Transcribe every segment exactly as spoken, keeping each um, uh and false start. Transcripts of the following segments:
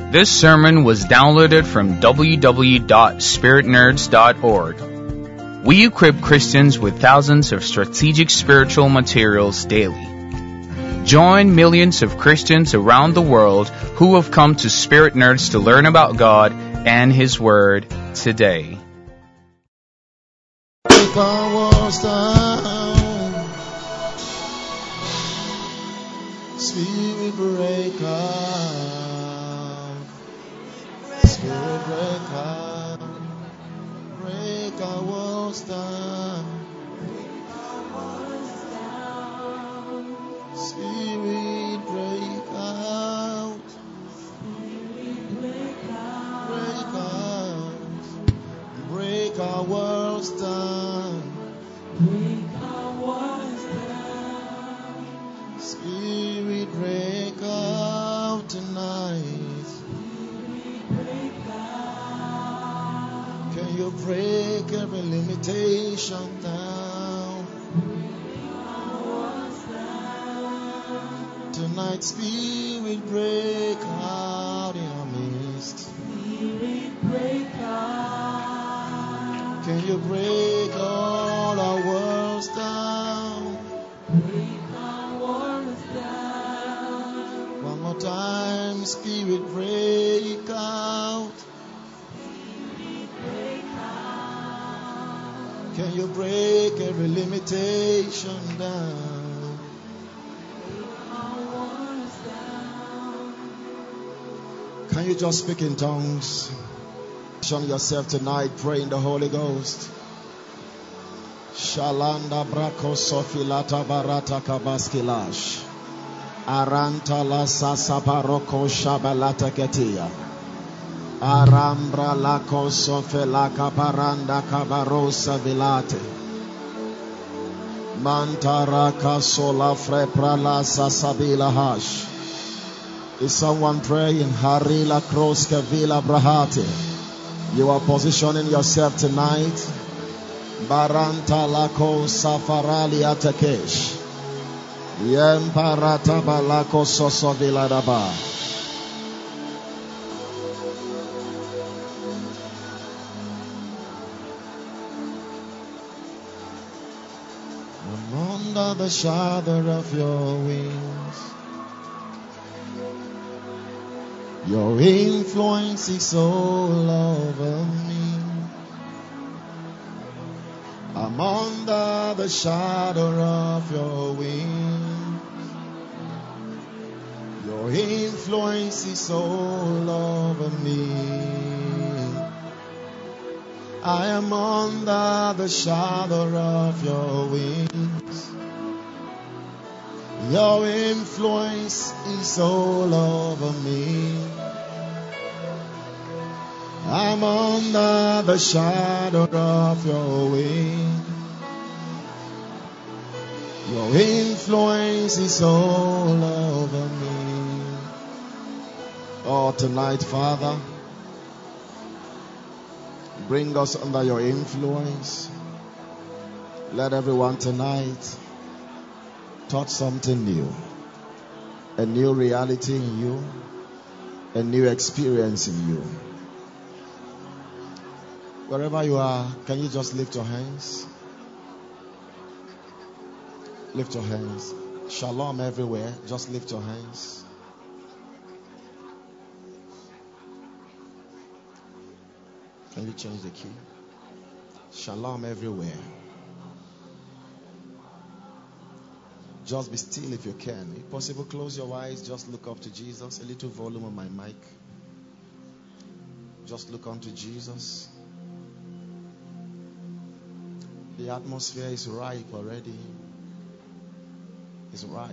This sermon was downloaded from w w w dot spirit nerds dot org. We equip Christians with thousands of strategic spiritual materials daily. Join millions of Christians around the world who have come to Spirit Nerds to learn about God and His Word today. Break our walls down, Spirit break out, Spirit break out, break our walls down, Spirit break out, break out, break our walls down, Spirit break out tonight. Can you break every limitation down? Tonight, Spirit break out in our midst. Can you break all our walls down? One more time, Spirit break out. Can you break every limitation down? Can you just speak in tongues? Show yourself tonight, pray in the Holy Ghost. Shalanda brako sofilata barata kabaskilash. Aranta la sasa baroko shabalata ketia. Arambra la kosofela kaparanda kabarosa vilate. Mantara sola frepra la sasabila hash. Is someone praying? Harila kroska vila brahate. You are positioning yourself tonight. Baranta lako safarali atakesh. Yemparata balako sosovila daba. I'm under the shadow of your wings. Your influence is all over me. I'm under the shadow of your wings. Your influence is all over me. I am under the shadow of your wings. Your influence is all over me. I'm under the shadow of your wing. Your influence is all over me. Oh, tonight, Father, bring us under your influence. Let everyone tonight touch something new. A new reality in you. A new experience in you. Wherever you are, can you just lift your hands? Lift your hands. Shalom everywhere. Just lift your hands. Can you change the key? Shalom everywhere. Just be still if you can. If possible, close your eyes. Just look up to Jesus. A little volume on my mic. Just look unto Jesus. The atmosphere is ripe already. It's ripe.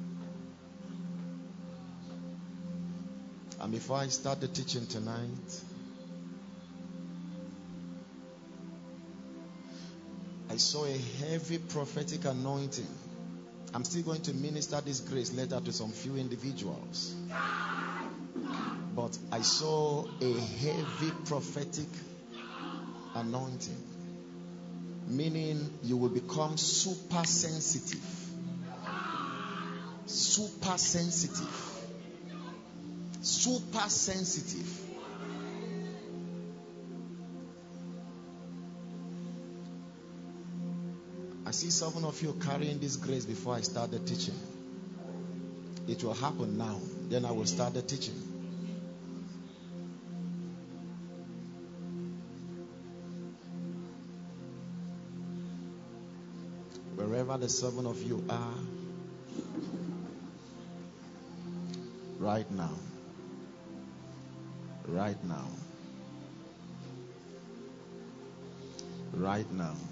And before I start the teaching tonight, I saw a heavy prophetic anointing. I'm still going to minister this grace later to some few individuals. But I saw a heavy prophetic anointing. Meaning you will become super sensitive. Super sensitive. Super sensitive. I see seven of you carrying this grace before I start the teaching. It will happen now. Then I will start the teaching. Wherever the seven of you are, right now, right now, right now,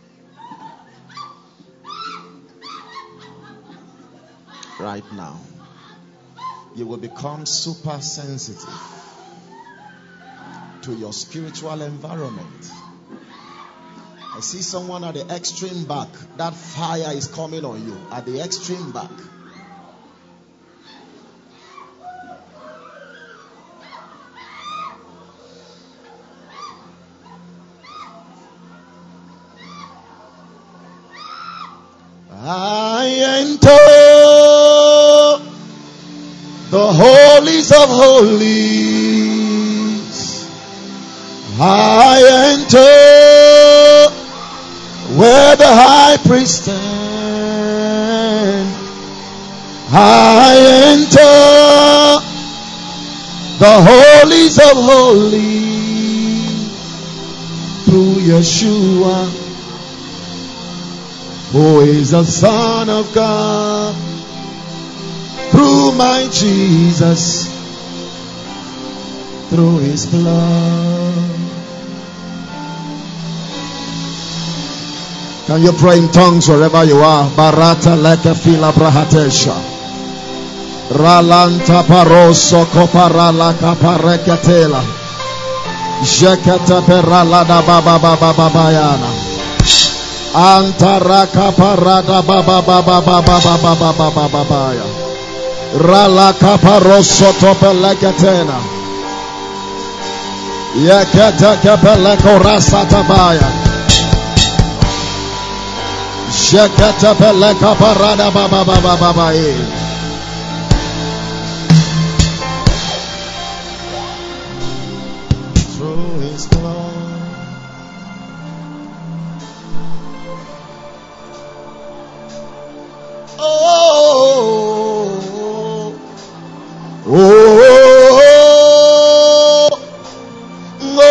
right now, you will become super sensitive to your spiritual environment. I see someone at the extreme back. That fire is coming on you at the extreme back. I enter the holies of holies. I enter where the high priest stands. I enter the holies of holies through Yeshua, who is the Son of God, through my Jesus, through his blood. Can you pray in tongues wherever you are? Barata leka fila brahatesha. Ralanta paroso koparala kaparekatela. Jekata perala da baba baba baba yana. Antaraka parada baba baba baba baba baba baba ya. Rala kaparoso topelekatena. Yekata kapeleko rasatabaya. Shekata peleka parada baba baba baba ye. Through his blood. Oh, oh, oh,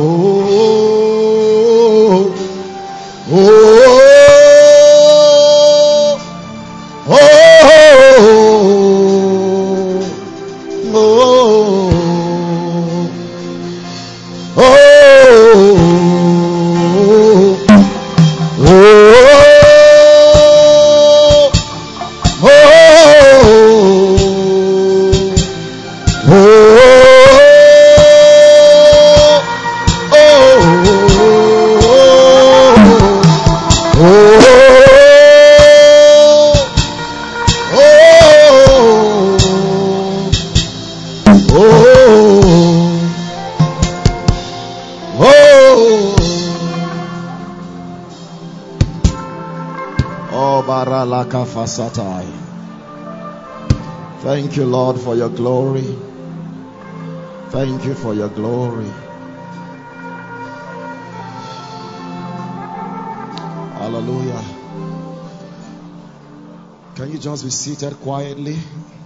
oh, oh. Thank you, Lord, for your glory. Thank you for your glory. Hallelujah. Can you just be seated quietly?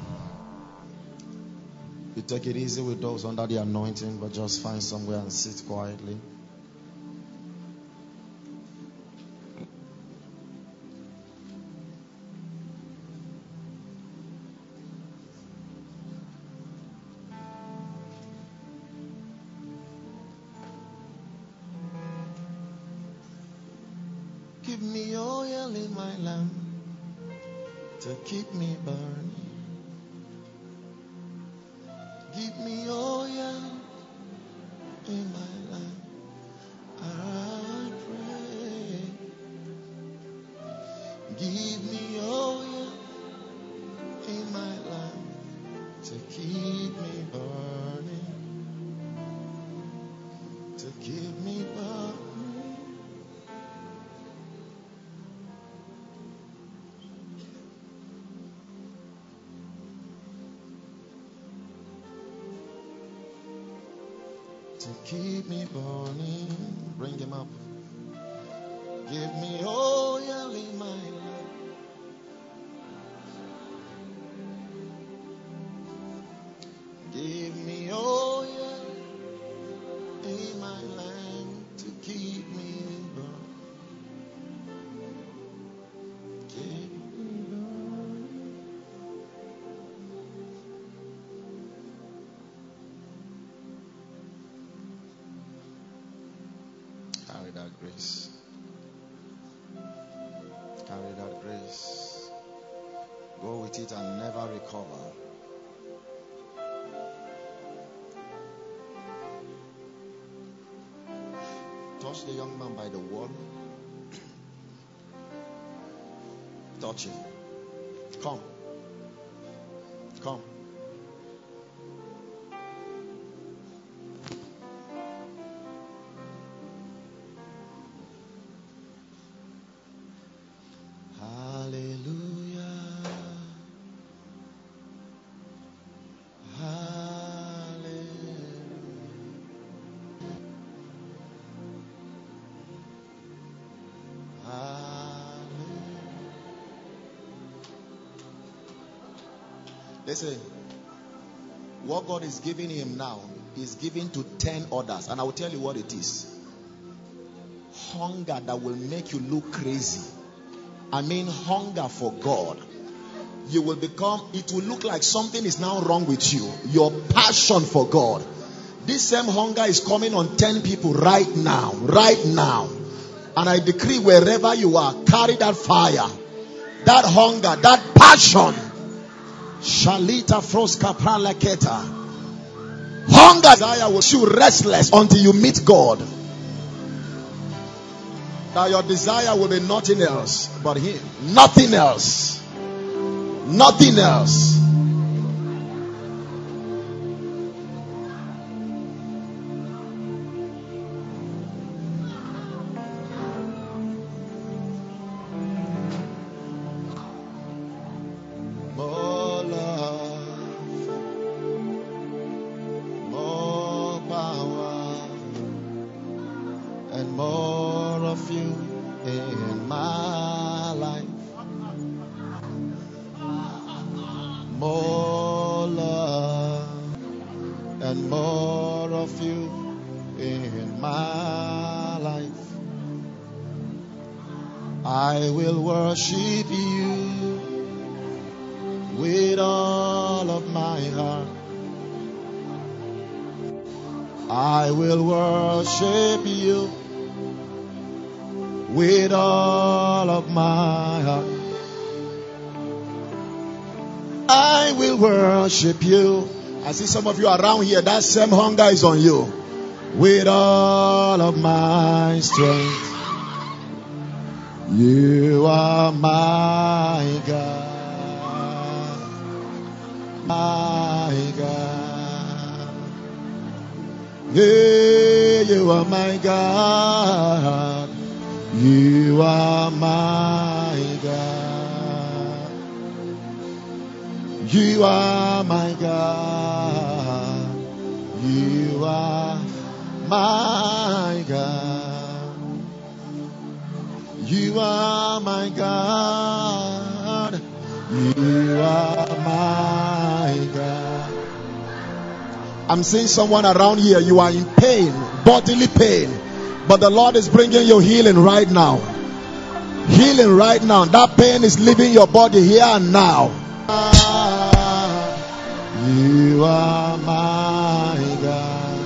You take it easy with those under the anointing, but just find somewhere and sit quietly. Give me oil in my lamp to keep me burning. Give me oil in my lamp, I pray. Give me oil in my lamp to keep me burning, to keep me burning. to keep me burning. Bring him up. Give me oil in my lamp. Give me oil in my lamp to keep me burning. Keep me burning. Carry that grace. Carry that grace. Go with it and never recover. Touch the young man by the wall. Touch him. Come. Come. Hallelujah. Listen, what God is giving him now is giving to ten others, and I will tell you what it is. Hunger that will make you look crazy. I mean hunger for God. You will become, it will look like something is now wrong with you. Your passion for God. This same hunger is coming on ten people right now. Right now. And I decree wherever you are, carry that fire, that hunger, that passion. Shalita Froska Pralaketa. Hunger, desire will make you restless until you meet God. That your desire will be nothing else but Him. Nothing else. Nothing else. Worship you. I see some of you around here, that same hunger is on you. With all of my strength, you are my God, my God. Yeah, you are my God, you are my God. You are my God. You are my God. You are my God. You are my God. I'm seeing someone around here. You are in pain, bodily pain. But the Lord is bringing you healing right now. Healing right now. That pain is leaving your body here and now. You are my God.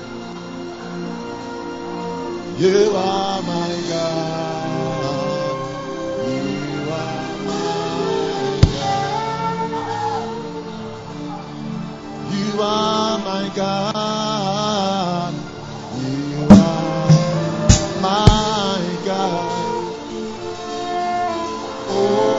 You are my God. You are my God. You are my God. You are my God. Oh.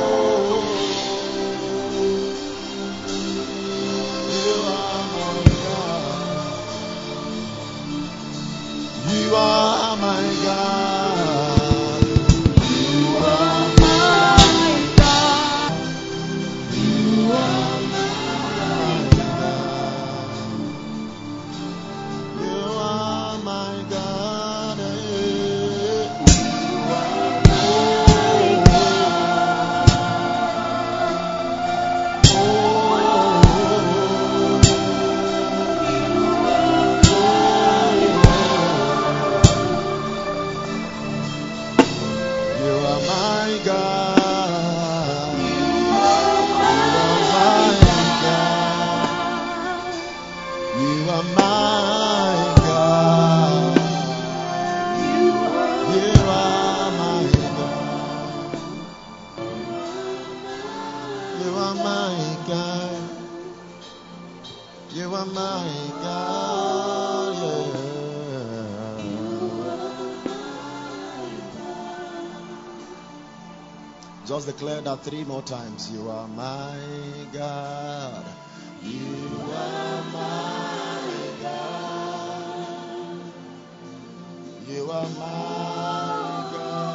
You are my God. You are my God. You are my God. are my God. You are my God. You are my God. You are my God. Yeah. Just declare that three more times. You are my God. You are my God. You are my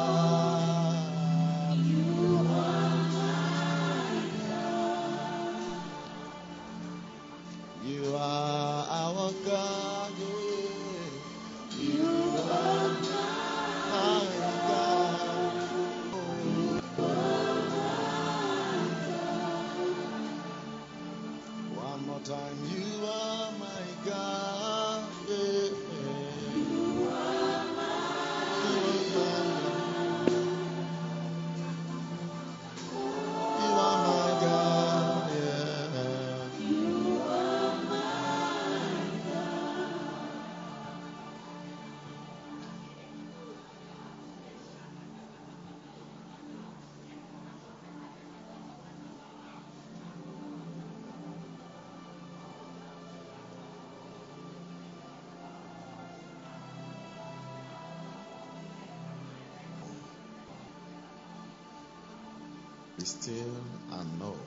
God. You are my God. You are our God. You are my God. One more time. You are my God. Yeah. You are my God. Yeah. You are my God. Be still and know.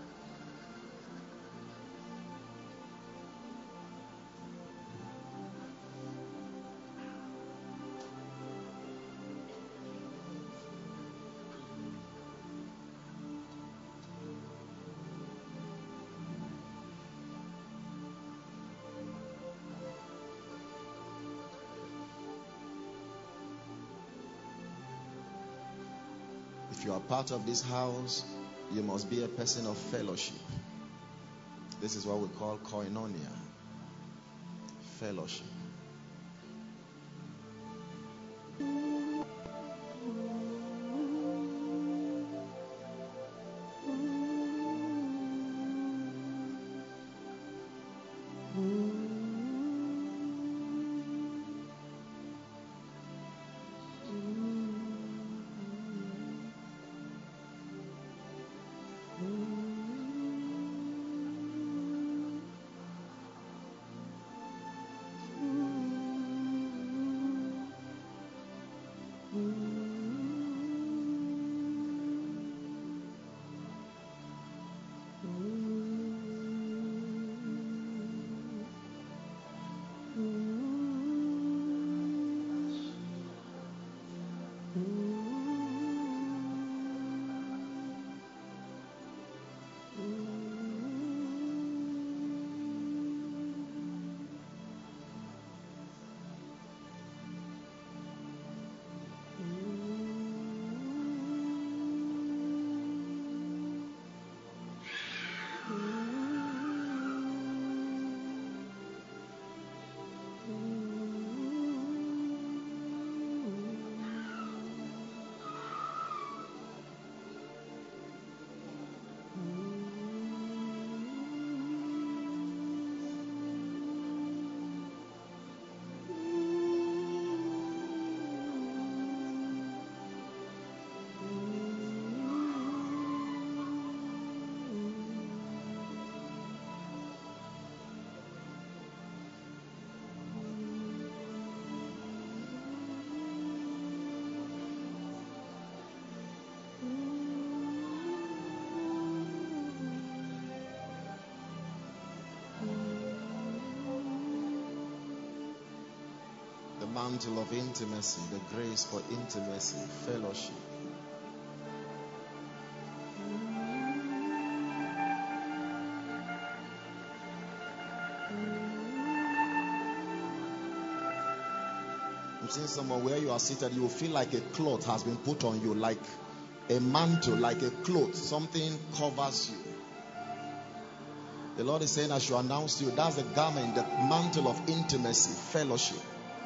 If you are part of this house, you must be a person of fellowship. This is what we call koinonia. Fellowship. The mantle of intimacy, the grace for intimacy, fellowship. I'm seeing someone where you are seated, you will feel like a cloth has been put on you, like a mantle, like a cloth, something covers you. The Lord is saying, I should announce to you, that's the garment, the mantle of intimacy, fellowship.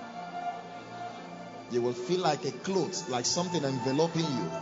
You will feel like a cloth, like something enveloping you.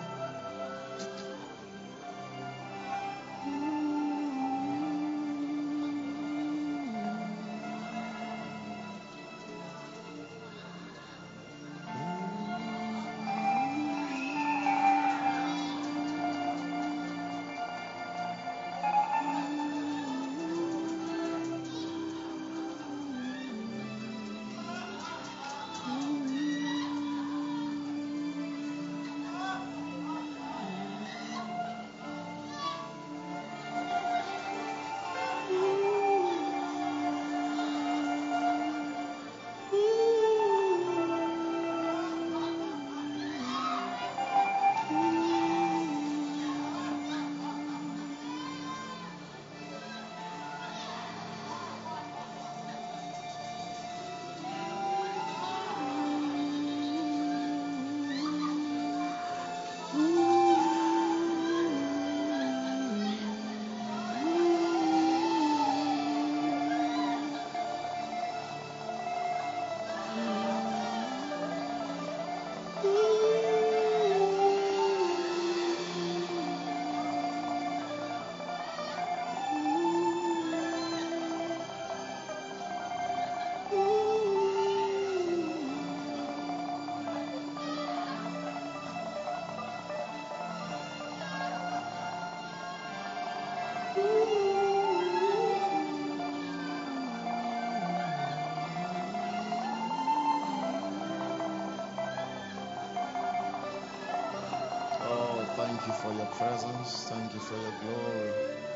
Thank you for your presence. Thank you for your glory.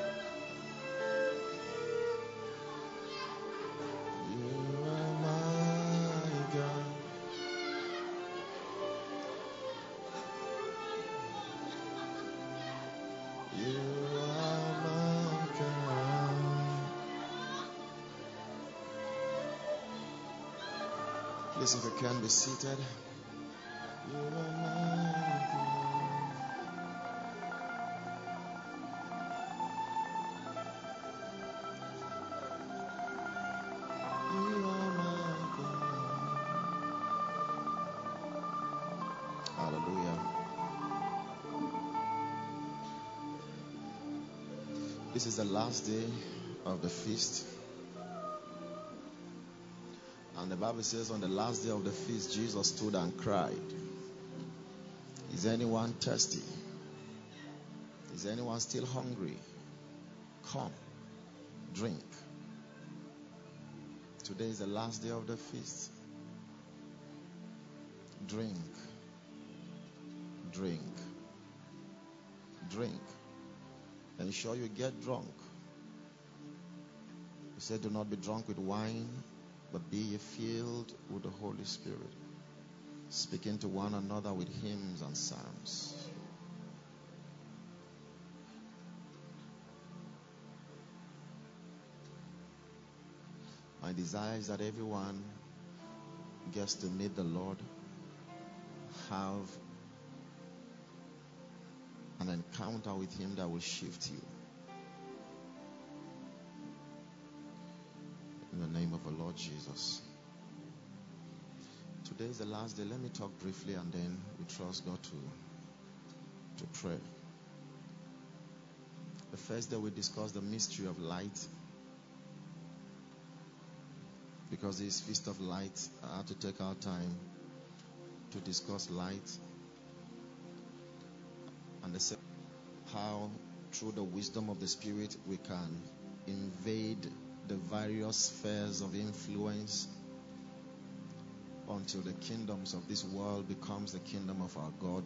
You are my God. You are my God. Please, if you can, be seated. You are my God. You are my God. Hallelujah. This is the last day of the feast. And the Bible says on the last day of the feast, Jesus stood and cried, is anyone thirsty? Is anyone still hungry? Come, drink. Today is the last day of the feast. Drink. Drink. Drink. Ensure you get drunk. He said, do not be drunk with wine, but be ye filled with the Holy Spirit, speaking to one another with hymns and psalms. My desire is that everyone gets to meet the Lord, have an encounter with him that will shift you. In the name of the Lord Jesus. Today is the last day. Let me talk briefly and then we trust God to, to pray. The first day we discussed the mystery of light. Because this Feast of Light, I had to take our time to discuss light. And the second, how through the wisdom of the Spirit we can invade the various spheres of influence until the kingdoms of this world becomes the kingdom of our God.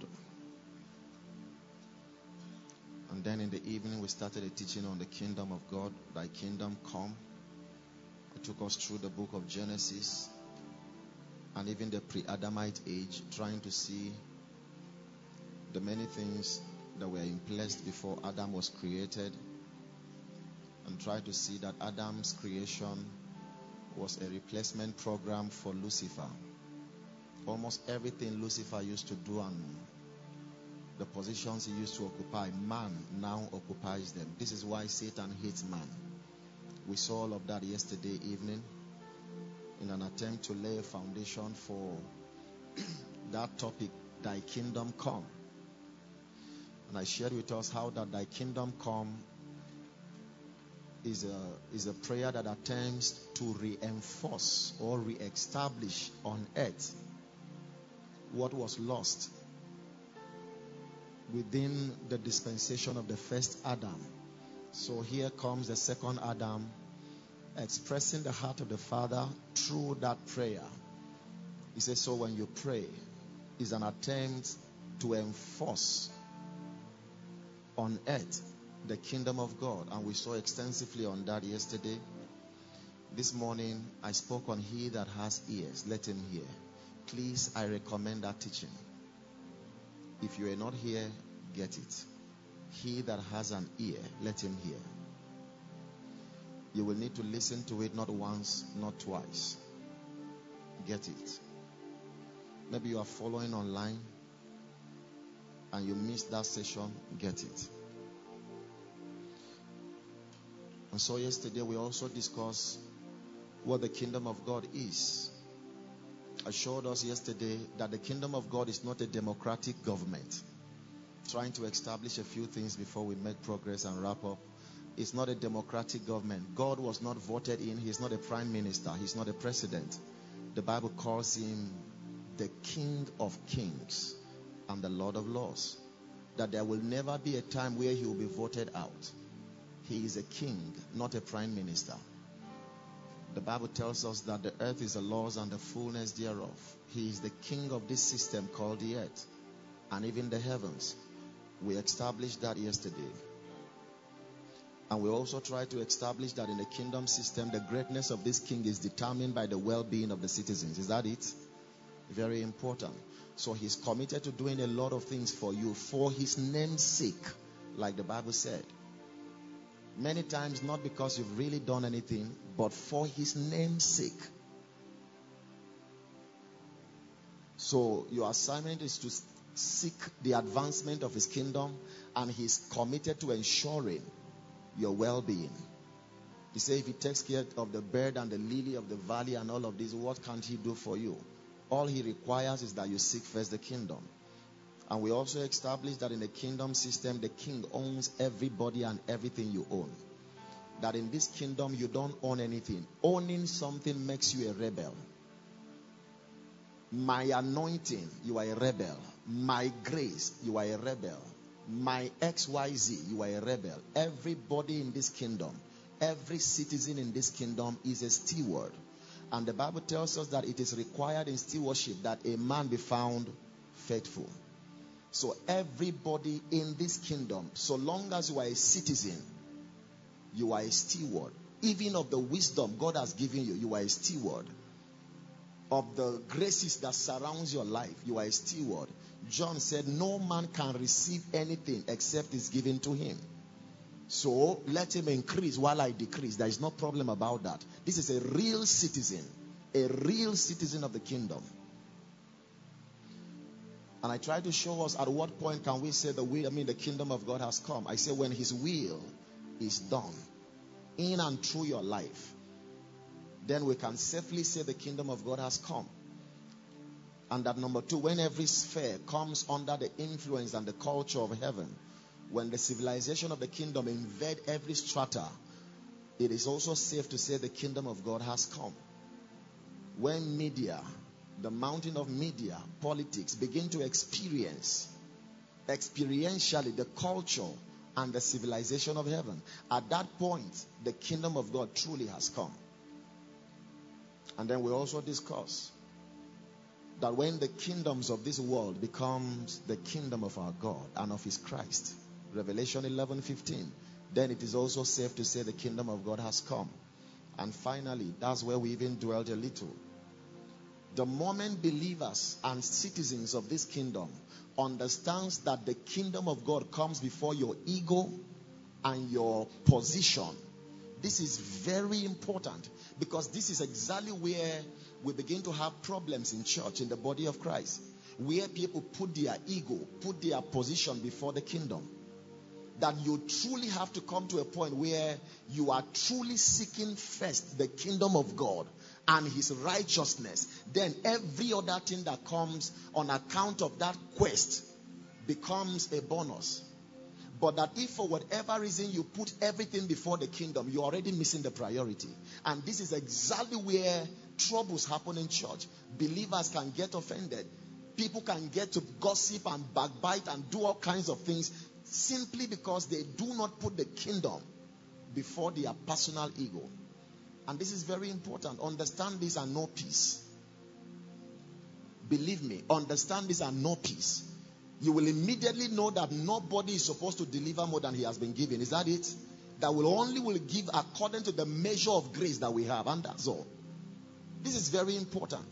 And then in the evening we started a teaching on the kingdom of God, thy kingdom come. It took us through the book of Genesis and even the pre-Adamite age, trying to see the many things that were in place before Adam was created, and try to see that Adam's creation was a replacement program for Lucifer. Almost everything Lucifer used to do and the positions he used to occupy, man now occupies them. This is why Satan hates man. We saw all of that yesterday evening in an attempt to lay a foundation for that topic, thy kingdom come. And I shared with us how that thy kingdom come is a, is a prayer that attempts to reinforce or re-establish on earth what was lost within the dispensation of the first Adam. So here comes the second Adam, expressing the heart of the Father through that prayer. He says, so when you pray, it's an attempt to enforce on earth the kingdom of God. And we saw extensively on that yesterday. This morning, I spoke on he that has ears, let him hear. Please, I recommend that teaching. If you are not here, get it. He that has an ear, let him hear. You will need to listen to it not once, not twice. Get it. Maybe you are following online and you missed that session. Get it. And so yesterday we also discussed what the kingdom of God is. I showed us yesterday that the kingdom of God is not a democratic government trying to establish a few things before we make progress and wrap up. It's not a democratic government. God was not voted in. He's not a prime minister. He's not a president. The Bible calls him the King of Kings and the Lord of Lords. That there will never be a time where he will be voted out. He is a king, not a prime minister. The Bible tells us that the earth is the Lord's and the fullness thereof. He is the king of this system called the earth and even the heavens. We established that yesterday. And we also try to establish that in the kingdom system, the greatness of this king is determined by the well-being of the citizens. Is that it? Very important. So he's committed to doing a lot of things for you for his name's sake, like the Bible said. Many times, not because you've really done anything, but for his name's sake. So your assignment is to seek the advancement of his kingdom, and he's committed to ensuring your well-being. He said if he takes care of the bird and the lily of the valley and all of this, what can't he do for you? All he requires is that you seek first the kingdom. And we also established that in the kingdom system, the king owns everybody and everything you own. That in this kingdom, you don't own anything. Owning something makes you a rebel. My anointing, you are a rebel. My grace, you are a rebel. My X Y Z, you are a rebel. Everybody in this kingdom, every citizen in this kingdom is a steward. And the Bible tells us that it is required in stewardship that a man be found faithful. So everybody in this kingdom, so long as you are a citizen, you are a steward. Even of the wisdom God has given you, you are a steward. Of the graces that surrounds your life, you are a steward. John said, no man can receive anything except it's given to him. So let him increase while I decrease. There is no problem about that. This is a real citizen, a real citizen of the kingdom. And I try to show us at what point can we say the will, I mean the kingdom of God has come. I say when his will is done in and through your life, then we can safely say the kingdom of God has come. And that number two, when every sphere comes under the influence and the culture of heaven, when the civilization of the kingdom invade every strata, it is also safe to say the kingdom of God has come. When media, the mountain of media, politics begin to experience experientially the culture and the civilization of heaven, at that point, the kingdom of God truly has come. And then we also discuss that when the kingdoms of this world becomes the kingdom of our God and of his Christ, Revelation eleven fifteen, then it is also safe to say the kingdom of God has come. And finally, that's where we even dwelt a little. The moment believers and citizens of this kingdom understands that the kingdom of God comes before your ego and your position, this is very important, because this is exactly where we begin to have problems in church, in the body of Christ, where people put their ego, put their position before the kingdom. That you truly have to come to a point where you are truly seeking first the kingdom of God and his righteousness. Then every other thing that comes on account of that quest becomes a bonus. But that if for whatever reason you put everything before the kingdom, you're already missing the priority. And this is exactly where troubles happen in church. Believers can get offended. People can get to gossip and backbite and do all kinds of things simply because they do not put the kingdom before their personal ego. And this is very important. Understand this and know peace. Believe me, understand this and know peace. You will immediately know that nobody is supposed to deliver more than he has been given. Is that it? That will only will give according to the measure of grace that we have, and that's all. This is very important.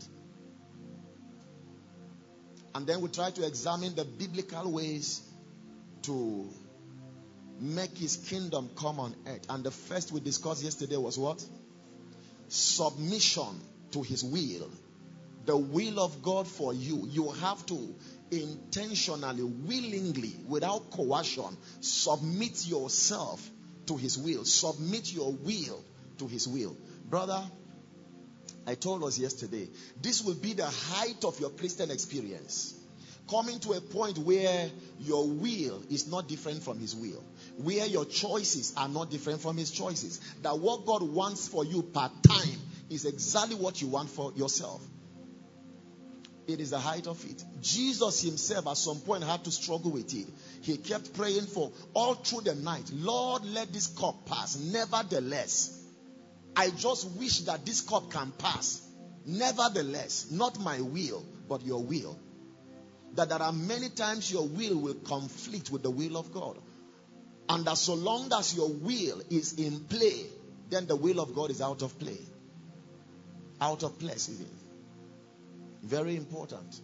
And then we try to examine the biblical ways to make his kingdom come on earth. And the first we discussed yesterday was what? Submission to his will. The will of God for you. You have to intentionally, willingly, without coercion, submit yourself to his will. Submit your will to his will. Brother, I told us yesterday, this will be the height of your Christian experience. Coming to a point where your will is not different from his will. Where your choices are not different from his choices. That what God wants for you part time is exactly what you want for yourself. It is the height of it. Jesus himself at some point had to struggle with it. He kept praying for all through the night. Lord, let this cup pass. Nevertheless, I just wish that this cup can pass. Nevertheless, not my will, but your will. that there are many times your will will conflict with the will of God. And that so long as your will is in play, then the will of God is out of play. Out of place even. Very important.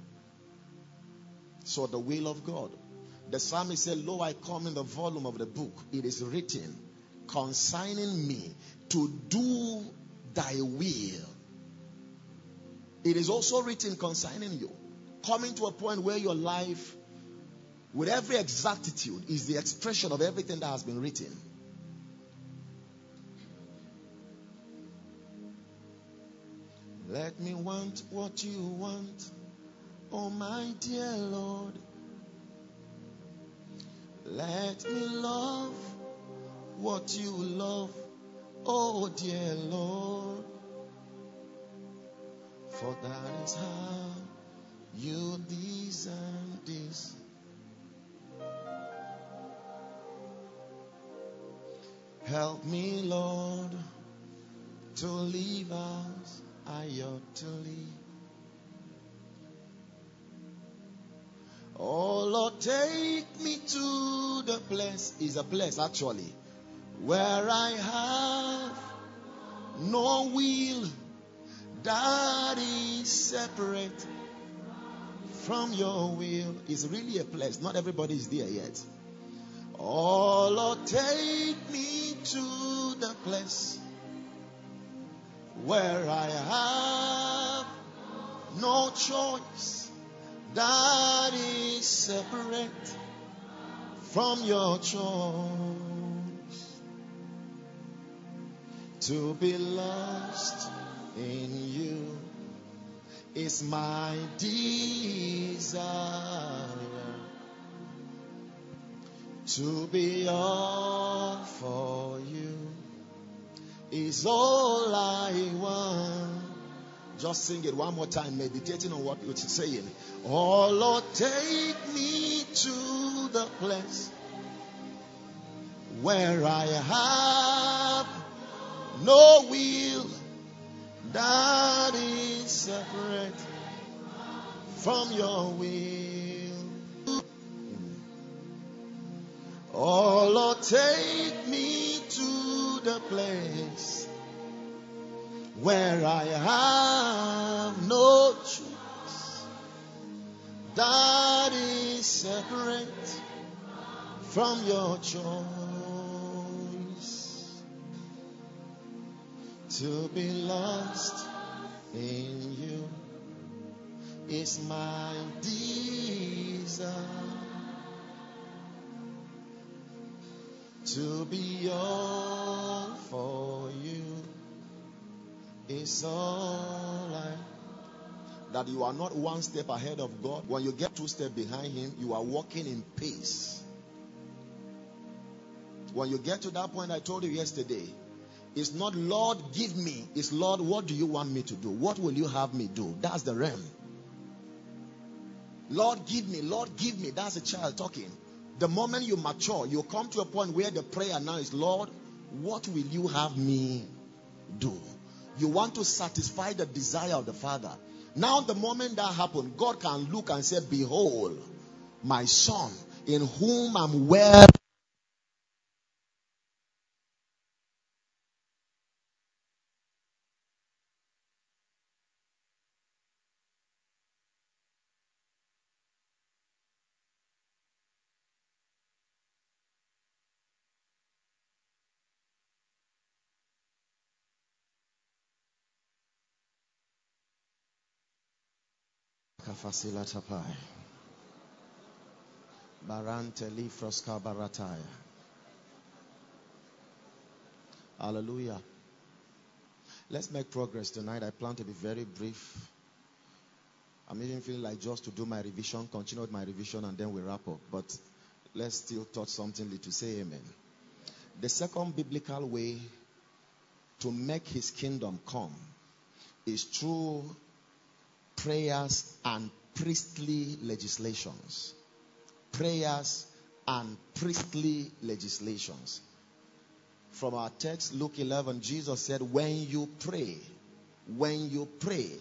So the will of God. The psalmist said, lo, I come in the volume of the book. It is written concerning me to do thy will. It is also written concerning you. Coming to a point where your life, with every exactitude, is the expression of everything that has been written. Let me want what you want, oh my dear Lord. Let me love what you love, oh dear Lord. For that is how you design this. Help me, Lord, to live as I ought to live. Oh Lord, take me to the place, is a place actually, where I have no will, that is separate from your will. Is really a place. Not everybody is there yet. Oh Lord, take me to the place where I have no choice, that is separate from your choice. To be lost in you is my desire. To be all for you is all I want. Just sing it one more time, meditating on what you're saying. Oh Lord, take me to the place where I have no will, that is separate from your will. Oh Lord, take me to the place where I have no choice, that is separate from your choice. To be lost in you is my desire. To be all for you is all I. That you are not one step ahead of God. When you get two steps behind Him, you are walking in pace. When you get to that point I told you yesterday, it's not Lord give me, it's Lord what do you want me to do? What will you have me do? That's the realm. Lord give me, Lord give me. That's a child talking. The moment you mature, you come to a point where the prayer now is, Lord, what will you have me do? You want to satisfy the desire of the Father. Now the moment that happens, God can look and say, behold, my son, in whom I'm well. Hallelujah. Let's make progress tonight. I plan to be very brief. I'm even feeling like just to do my revision, continue with my revision, and then we wrap up. But let's still touch something little. Say amen. The second biblical way to make His kingdom come is through prayers and priestly legislations. Prayers and priestly legislations. From our text, Luke eleven, Jesus said, when you pray, when you pray,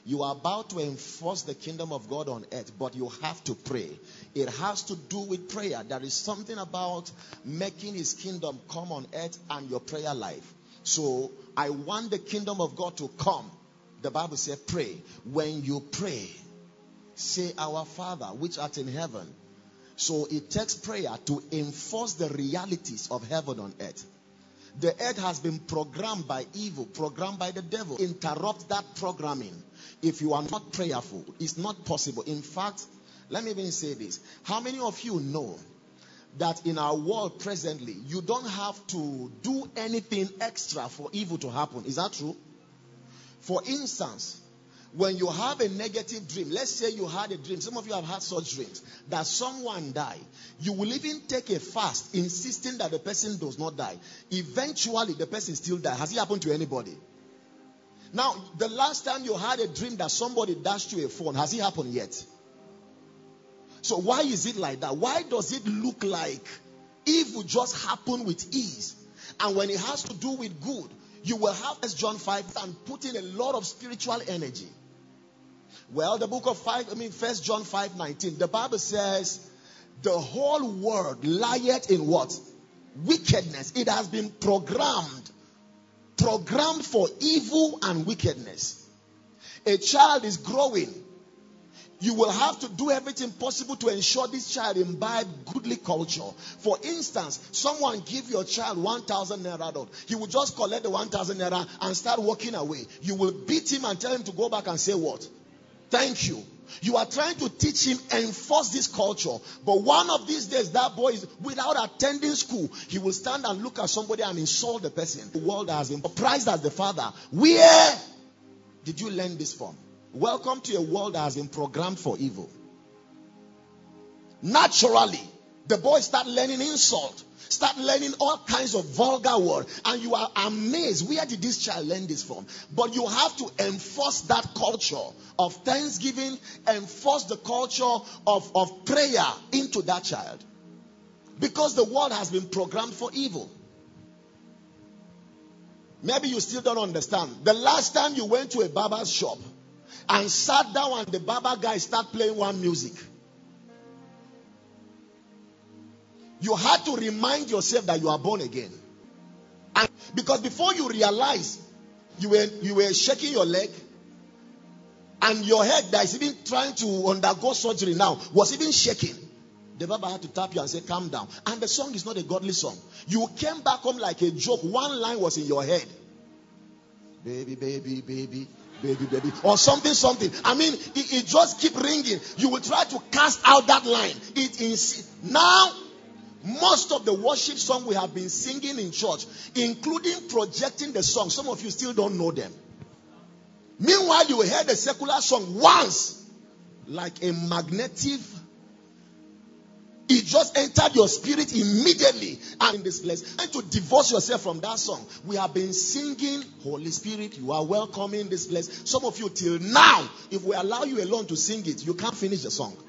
You are about to enforce the kingdom of God on earth, but you have to pray. It has to do with prayer. There is something about making his kingdom come on earth and your prayer life. So I want the kingdom of God to come. The Bible says pray. When you pray, say, Our Father, which art in heaven. So it takes prayer to enforce the realities of heaven on earth. The earth has been programmed by evil, programmed by the devil. Interrupt that programming. If you are not prayerful, it's not possible. In fact, let me even say this. How many of you know that in our world presently, you don't have to do anything extra for evil to happen? Is that true? For instance, when you have a negative dream, let's say you had a dream, some of you have had such dreams, that someone died, you will even take a fast insisting that the person does not die. Eventually, the person still dies. Has it happened to anybody? Now, the last time you had a dream that somebody dashed you a phone, has it happened yet? So why is it like that? Why does it look like evil just happen with ease? And when it has to do with good, you will have First John five and put in a lot of spiritual energy. Well, the book of five, I mean First John five nineteen, the Bible says, the whole world lieth in what? Wickedness. It has been programmed. Programmed for evil and wickedness. A child is growing. You will have to do everything possible to ensure this child imbibe goodly culture. For instance, someone give your child one thousand naira. He will just collect the one thousand naira and start walking away. You will beat him and tell him to go back and say what? Thank you. You are trying to teach him, enforce this culture. But one of these days, that boy, is, without attending school, he will stand and look at somebody and insult the person. The world has been surprised as the father. Where did you learn this from? Welcome to a world that has been programmed for evil. Naturally, the boys start learning insult, start learning all kinds of vulgar words, and you are amazed. Where did this child learn this from? But you have to enforce that culture of thanksgiving, enforce the culture of, of prayer into that child. Because the world has been programmed for evil. Maybe you still don't understand. The last time you went to a barber's shop and sat down and the barber guy start playing one music, you had to remind yourself that you are born again. And because before you realize, you were you were shaking your leg, and your head that is even trying to undergo surgery now was even shaking. The barber had to tap you and say, calm down. And the song is not a godly song. You came back home like a joke. One line was in your head. Baby, baby, baby. Baby, baby, or something, something. I mean, it, it just keep ringing. You will try to cast out that line. It is now. Most of the worship song we have been singing in church, including projecting the song, some of you still don't know them. Meanwhile, you heard the secular song once, like a magnetic. It just entered your spirit immediately. And in this place, and to divorce yourself from that song, we have been singing, Holy Spirit, you are welcome in this place. Some of you till now, if we allow you alone to sing it, you can't finish the song.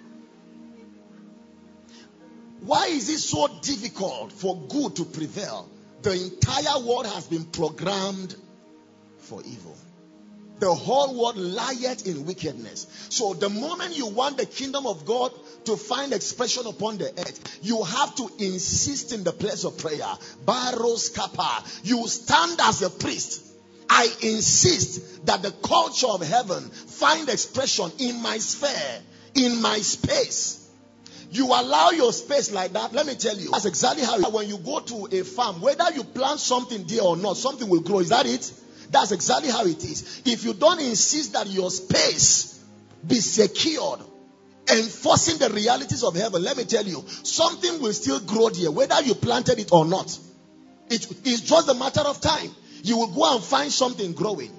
Why is it so difficult for good to prevail? The entire world has been programmed for evil. The whole world lieth in wickedness. So the moment you want the kingdom of God to find expression upon the earth, you have to insist in the place of prayer. Baros kappa. You stand as a priest. I insist that the culture of heaven find expression in my sphere, in my space. You allow your space like that, let me tell you, that's exactly how it, when you go to a farm, whether you plant something there or not, something will grow. Is that it? That's exactly how it is. If you don't insist that your space be secured, enforcing the realities of heaven, let me tell you, something will still grow there, whether you planted it or not. It is just a matter of time. You will go and find something growing.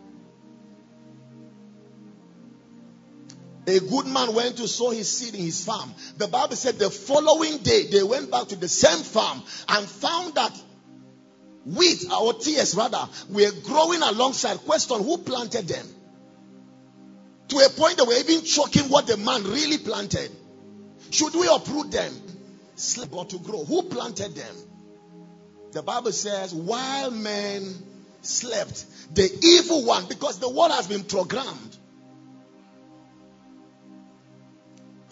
A good man went to sow his seed in his farm. The Bible said the following day, they went back to the same farm and found that wheat, or tears rather, were growing alongside. Question, who planted them? To a point they were even choking what the man really planted. Should we uproot them? Sleep or to grow. Who planted them? The Bible says, while men slept, the evil one, because the world has been programmed.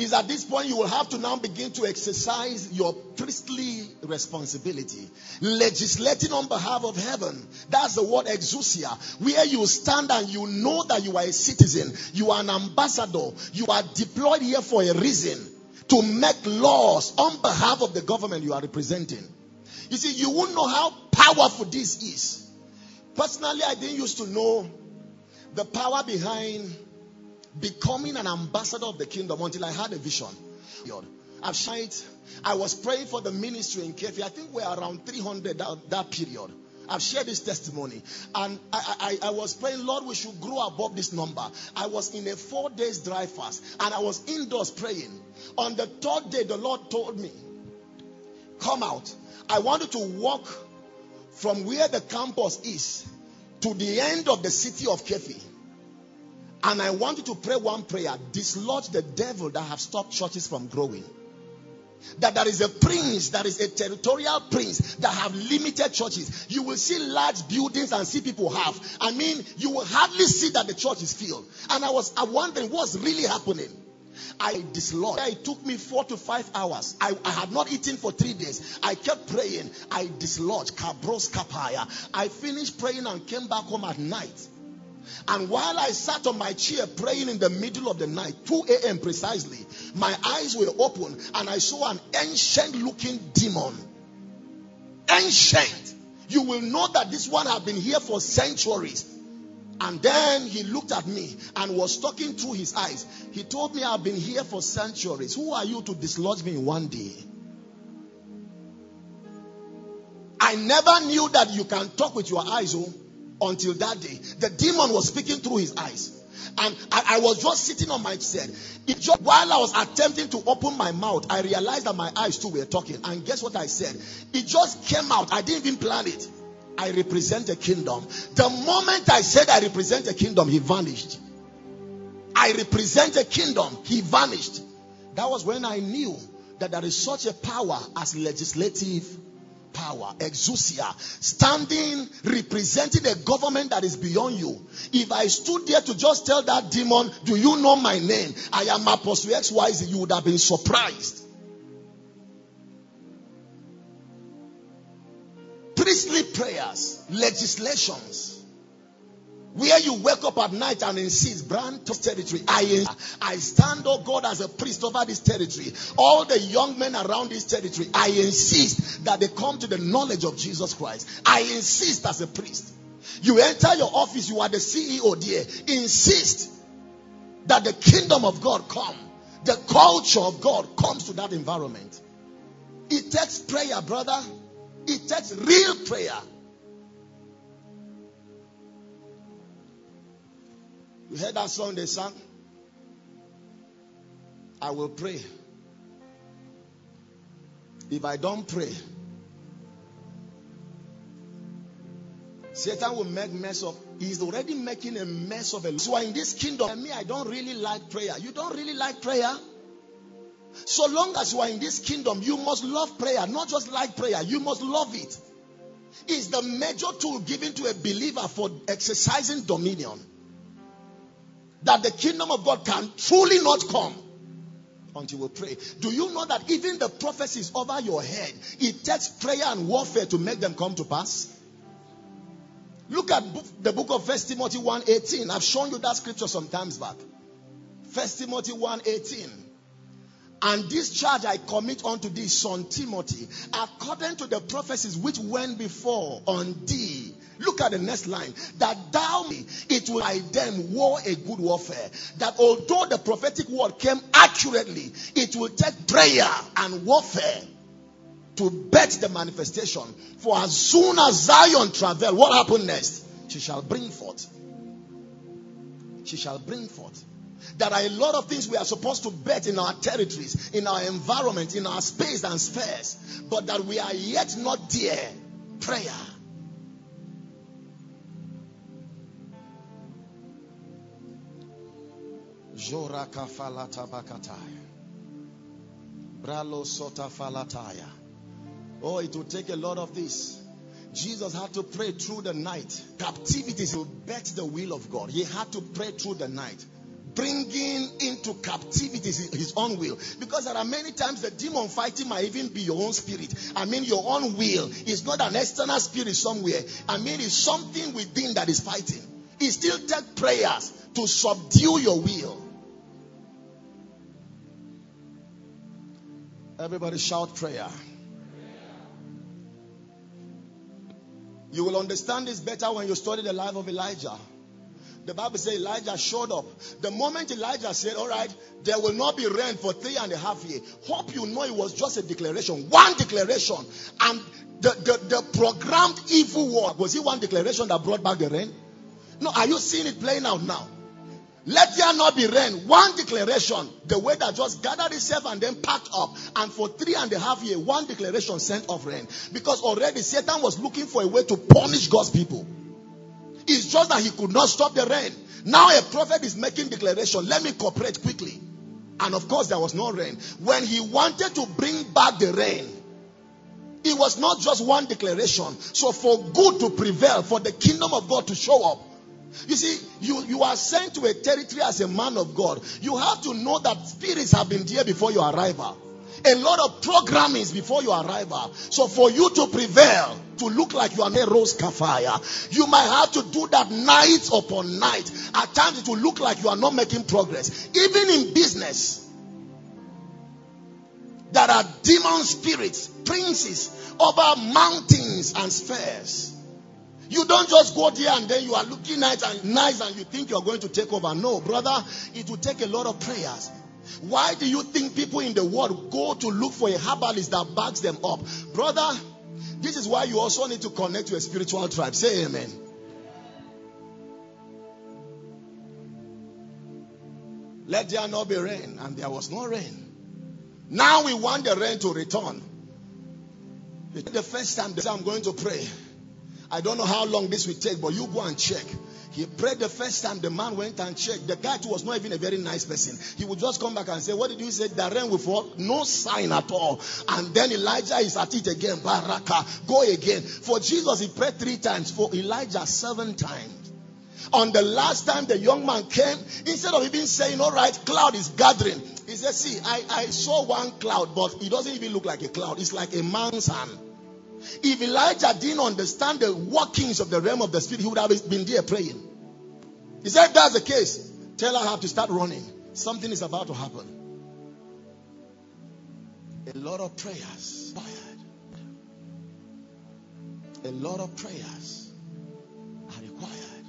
is at this point you will have to now begin to exercise your priestly responsibility, legislating on behalf of heaven. That's the word exousia, where you stand and you know that you are a citizen, you are an ambassador, you are deployed here for a reason, to make laws on behalf of the government you are representing. You see, you won't know how powerful this is. Personally, I didn't used to know the power behind becoming an ambassador of the kingdom until I had a vision. I've tried, I was praying for the ministry in Kefi. I think we're around three hundred that, that period. I've shared this testimony. And I, I, I was praying, Lord, we should grow above this number. I was in a four days dry fast. And I was indoors praying. On the third day, the Lord told me, come out. I wanted to walk from where the campus is to the end of the city of Kefi. And I wanted to pray one prayer. Dislodge the devil that have stopped churches from growing. That there is a prince, that is a territorial prince that have limited churches. You will see large buildings and see people have. I mean, you will hardly see that the church is filled. And I was I wondering what's really happening. I dislodged. It took me four to five hours. I, I had not eaten for three days. I kept praying. I dislodged. Kabros kapaya. I finished praying and came back home at night. And while I sat on my chair praying in the middle of the night, two a.m. precisely, my eyes were open and I saw an ancient looking demon. Ancient. You will know that this one had been here for centuries. And then he looked at me and was talking through his eyes. He told me, I've been here for centuries. Who are you to dislodge me in one day? I never knew that you can talk with your eyes, oh. Until that day, the demon was speaking through his eyes, and I, I was just sitting on my chair. It just, while I was attempting to open my mouth, I realized that my eyes too were talking. And guess what I said? It just came out. I didn't even plan it. I represent a kingdom. The moment I said I represent a kingdom, he vanished. I represent a kingdom. He vanished. That was when I knew that there is such a power as legislative power, exousia, standing, representing a government that is beyond you. If I stood there to just tell that demon, do you know my name? I am Apostle X Y Z, you would have been surprised. Priestly prayers, legislations, where you wake up at night and insist, brand territory. I, I stand, oh God, as a priest over this territory. All the young men around this territory, I insist that they come to the knowledge of Jesus Christ. I insist as a priest. You enter your office, you are the C E O there. Insist that the kingdom of God come. The culture of God comes to that environment. It takes prayer, brother. It takes real prayer. You heard that song they sang? I will pray. If I don't pray, Satan will make mess of. He's already making a mess of it. So in this kingdom, and me, I don't really like prayer. You don't really like prayer? So long as you are in this kingdom, you must love prayer. Not just like prayer, you must love it. It's the major tool given to a believer for exercising dominion. That the kingdom of God can truly not come until we pray. Do you know that even the prophecies over your head, it takes prayer and warfare to make them come to pass? Look at the book of First Timothy one eighteen. I've shown you that scripture some times back. First Timothy one eighteen. And this charge I commit unto thee, son Timothy, according to the prophecies which went before on thee. Look at the next line. That thou, it will by them war a good warfare. That although the prophetic word came accurately, it will take prayer and warfare to bet the manifestation. For as soon as Zion travel, what happened next? She shall bring forth. She shall bring forth. There are a lot of things we are supposed to bet in our territories, in our environment, in our space and spheres, but that we are yet not there. Prayer. Joraka falata bakataya. Bralo sota falataya. Oh, it will take a lot of this. Jesus had to pray through the night. Captivity will bet the will of God. He had to pray through the night. bringing into captivity his own will. Because there are many times the demon fighting might even be your own spirit. I mean, your own will. It's not an external spirit somewhere. I mean, it's something within that is fighting. It still takes prayers to subdue your will. Everybody shout prayer. You will understand this better when you study the life of Elijah. The Bible says Elijah showed up. The moment Elijah said, all right, there will not be rain for three and a half years. Hope you know it was just a declaration. One declaration. And the, the, the programmed evil war. Was it one declaration that brought back the rain? No, are you seeing it playing out now? Let there not be rain. One declaration. The weather just gathered itself and then packed up. And for three and a half years, one declaration sent off rain. Because already Satan was looking for a way to punish God's people. It's just that he could not stop the rain. Now a prophet is making declaration. Let me cooperate quickly. And of course there was no rain. When he wanted to bring back the rain, it was not just one declaration. So for good to prevail, for the kingdom of God to show up, you see, you, you are sent to a territory as a man of God. You have to know that spirits have been there before your arrival. A lot of programming before your arrival. So for you to prevail, to look like you are a rose kafaya, you might have to do that night upon night. At times it will look like you are not making progress. Even in business, there are demon spirits, princes over mountains and spheres. You don't just go there and then you are looking nice and nice and you think you are going to take over. No, brother, it will take a lot of prayers. Why do you think people in the world go to look for a herbalist that backs them up? Brother, this is why you also need to connect to a spiritual tribe. Say amen. Let there not be rain, and there was no rain. Now we want the rain to return. The first time they say, I'm going to pray. I don't know how long this will take, but you go and check. He prayed the first time. The man went and checked. The guy too was not even a very nice person. He would just come back and say, what did you say? The rain will fall. No sign at all. And then Elijah is at it again. Baraka. Go again. For Jesus, he prayed three times. For Elijah, seven times. On the last time the young man came, instead of even saying, all right, cloud is gathering, he said, see, I, I saw one cloud, but it doesn't even look like a cloud. It's like a man's hand. If Elijah didn't understand the workings of the realm of the spirit, he would have been there praying. He said, if that's the case, tell her how to start running. Something is about to happen. A lot of prayers required. A lot of prayers are required.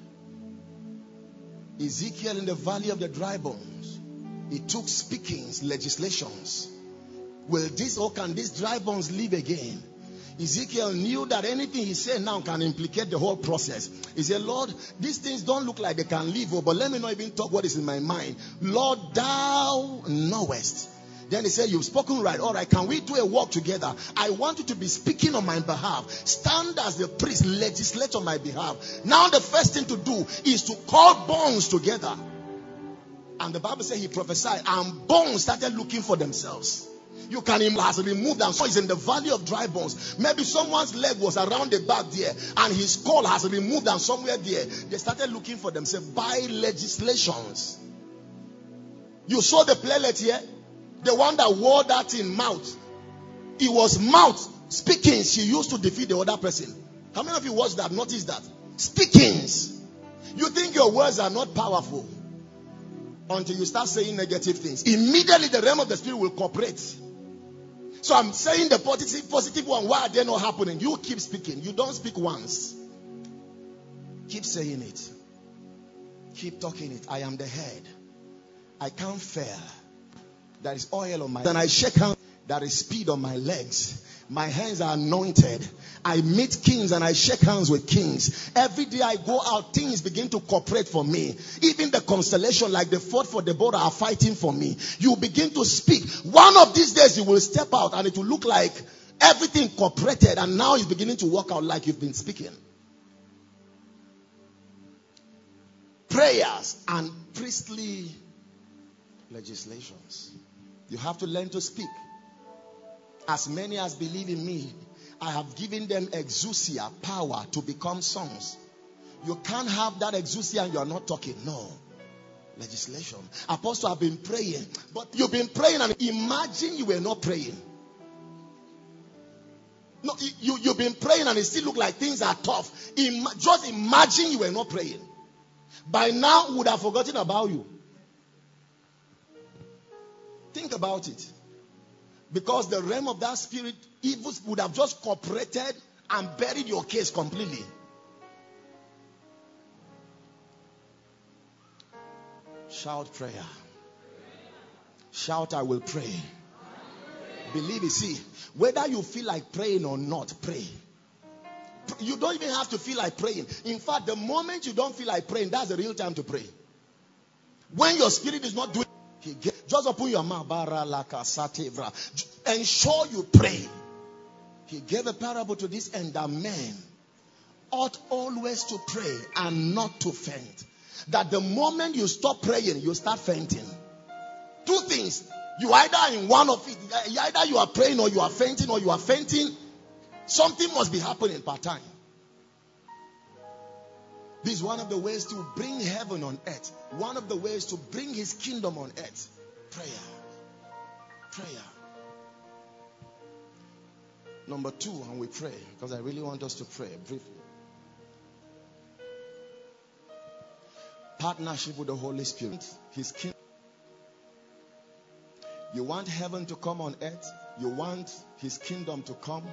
Ezekiel in the valley of the dry bones, he took speakings, legislations. Will this or can these dry bones live again? Ezekiel knew that anything he said now can implicate the whole process. He said, Lord, these things don't look like they can live, but let me not even talk what is in my mind. Lord, thou knowest. Then he said, you've spoken right. All right, can we do a work together? I want you to be speaking on my behalf. Stand as the priest, legislate on my behalf. Now the first thing to do is to call bones together. And the Bible says he prophesied, and bones started looking for themselves. You can has removed and so he's in the valley of dry bones. Maybe someone's leg was around the back there and his skull has removed and somewhere there. They started looking for themselves by legislations. You saw the playlet here? The one that wore that in mouth. It was mouth speakings she used to defeat the other person. How many of you watched that? Notice that? Speakings. You think your words are not powerful until you start saying negative things. Immediately the realm of the spirit will cooperate. So I'm saying the positive, positive one. Why are they not happening? You keep speaking. You don't speak once. Keep saying it. Keep talking it. I am the head. I can't fail. There is oil on my. Then I shake hands. There is speed on my legs. My hands are anointed. I meet kings and I shake hands with kings. Every day I go out, things begin to cooperate for me. Even the constellation, like they fought for Deborah, are fighting for me. You begin to speak. One of these days you will step out and it will look like everything cooperated and now it's beginning to work out like you've been speaking. Prayers and priestly legislations. You have to learn to speak. As many as believe in me, I have given them exousia, power to become sons. You can't have that exousia and you are not talking. No. Legislation. Apostle, I've been praying. But you've been praying and imagine you were not praying. No, you, you've been praying and it still look like things are tough. Ima- just imagine you were not praying. By now, we would have forgotten about you. Think about it. Because the realm of that spirit, evils would have just cooperated and buried your case completely. Shout prayer. Shout, I will pray. Believe it. See, whether you feel like praying or not, pray. You don't even have to feel like praying. In fact, the moment you don't feel like praying, that's the real time to pray. When your spirit is not doing it, just open your mouth. Ensure you pray. He gave a parable to this end that men ought always to pray and not to faint. That the moment you stop praying, you start fainting. Two things. You either in one of it, either you are praying or you are fainting, or you are fainting. Something must be happening part time. This is one of the ways to bring heaven on earth. One of the ways to bring his kingdom on earth. Prayer. Prayer. Number two, and we pray, because I really want us to pray briefly. Partnership with the Holy Spirit. His kingdom. You want heaven to come on earth. You want his kingdom to come.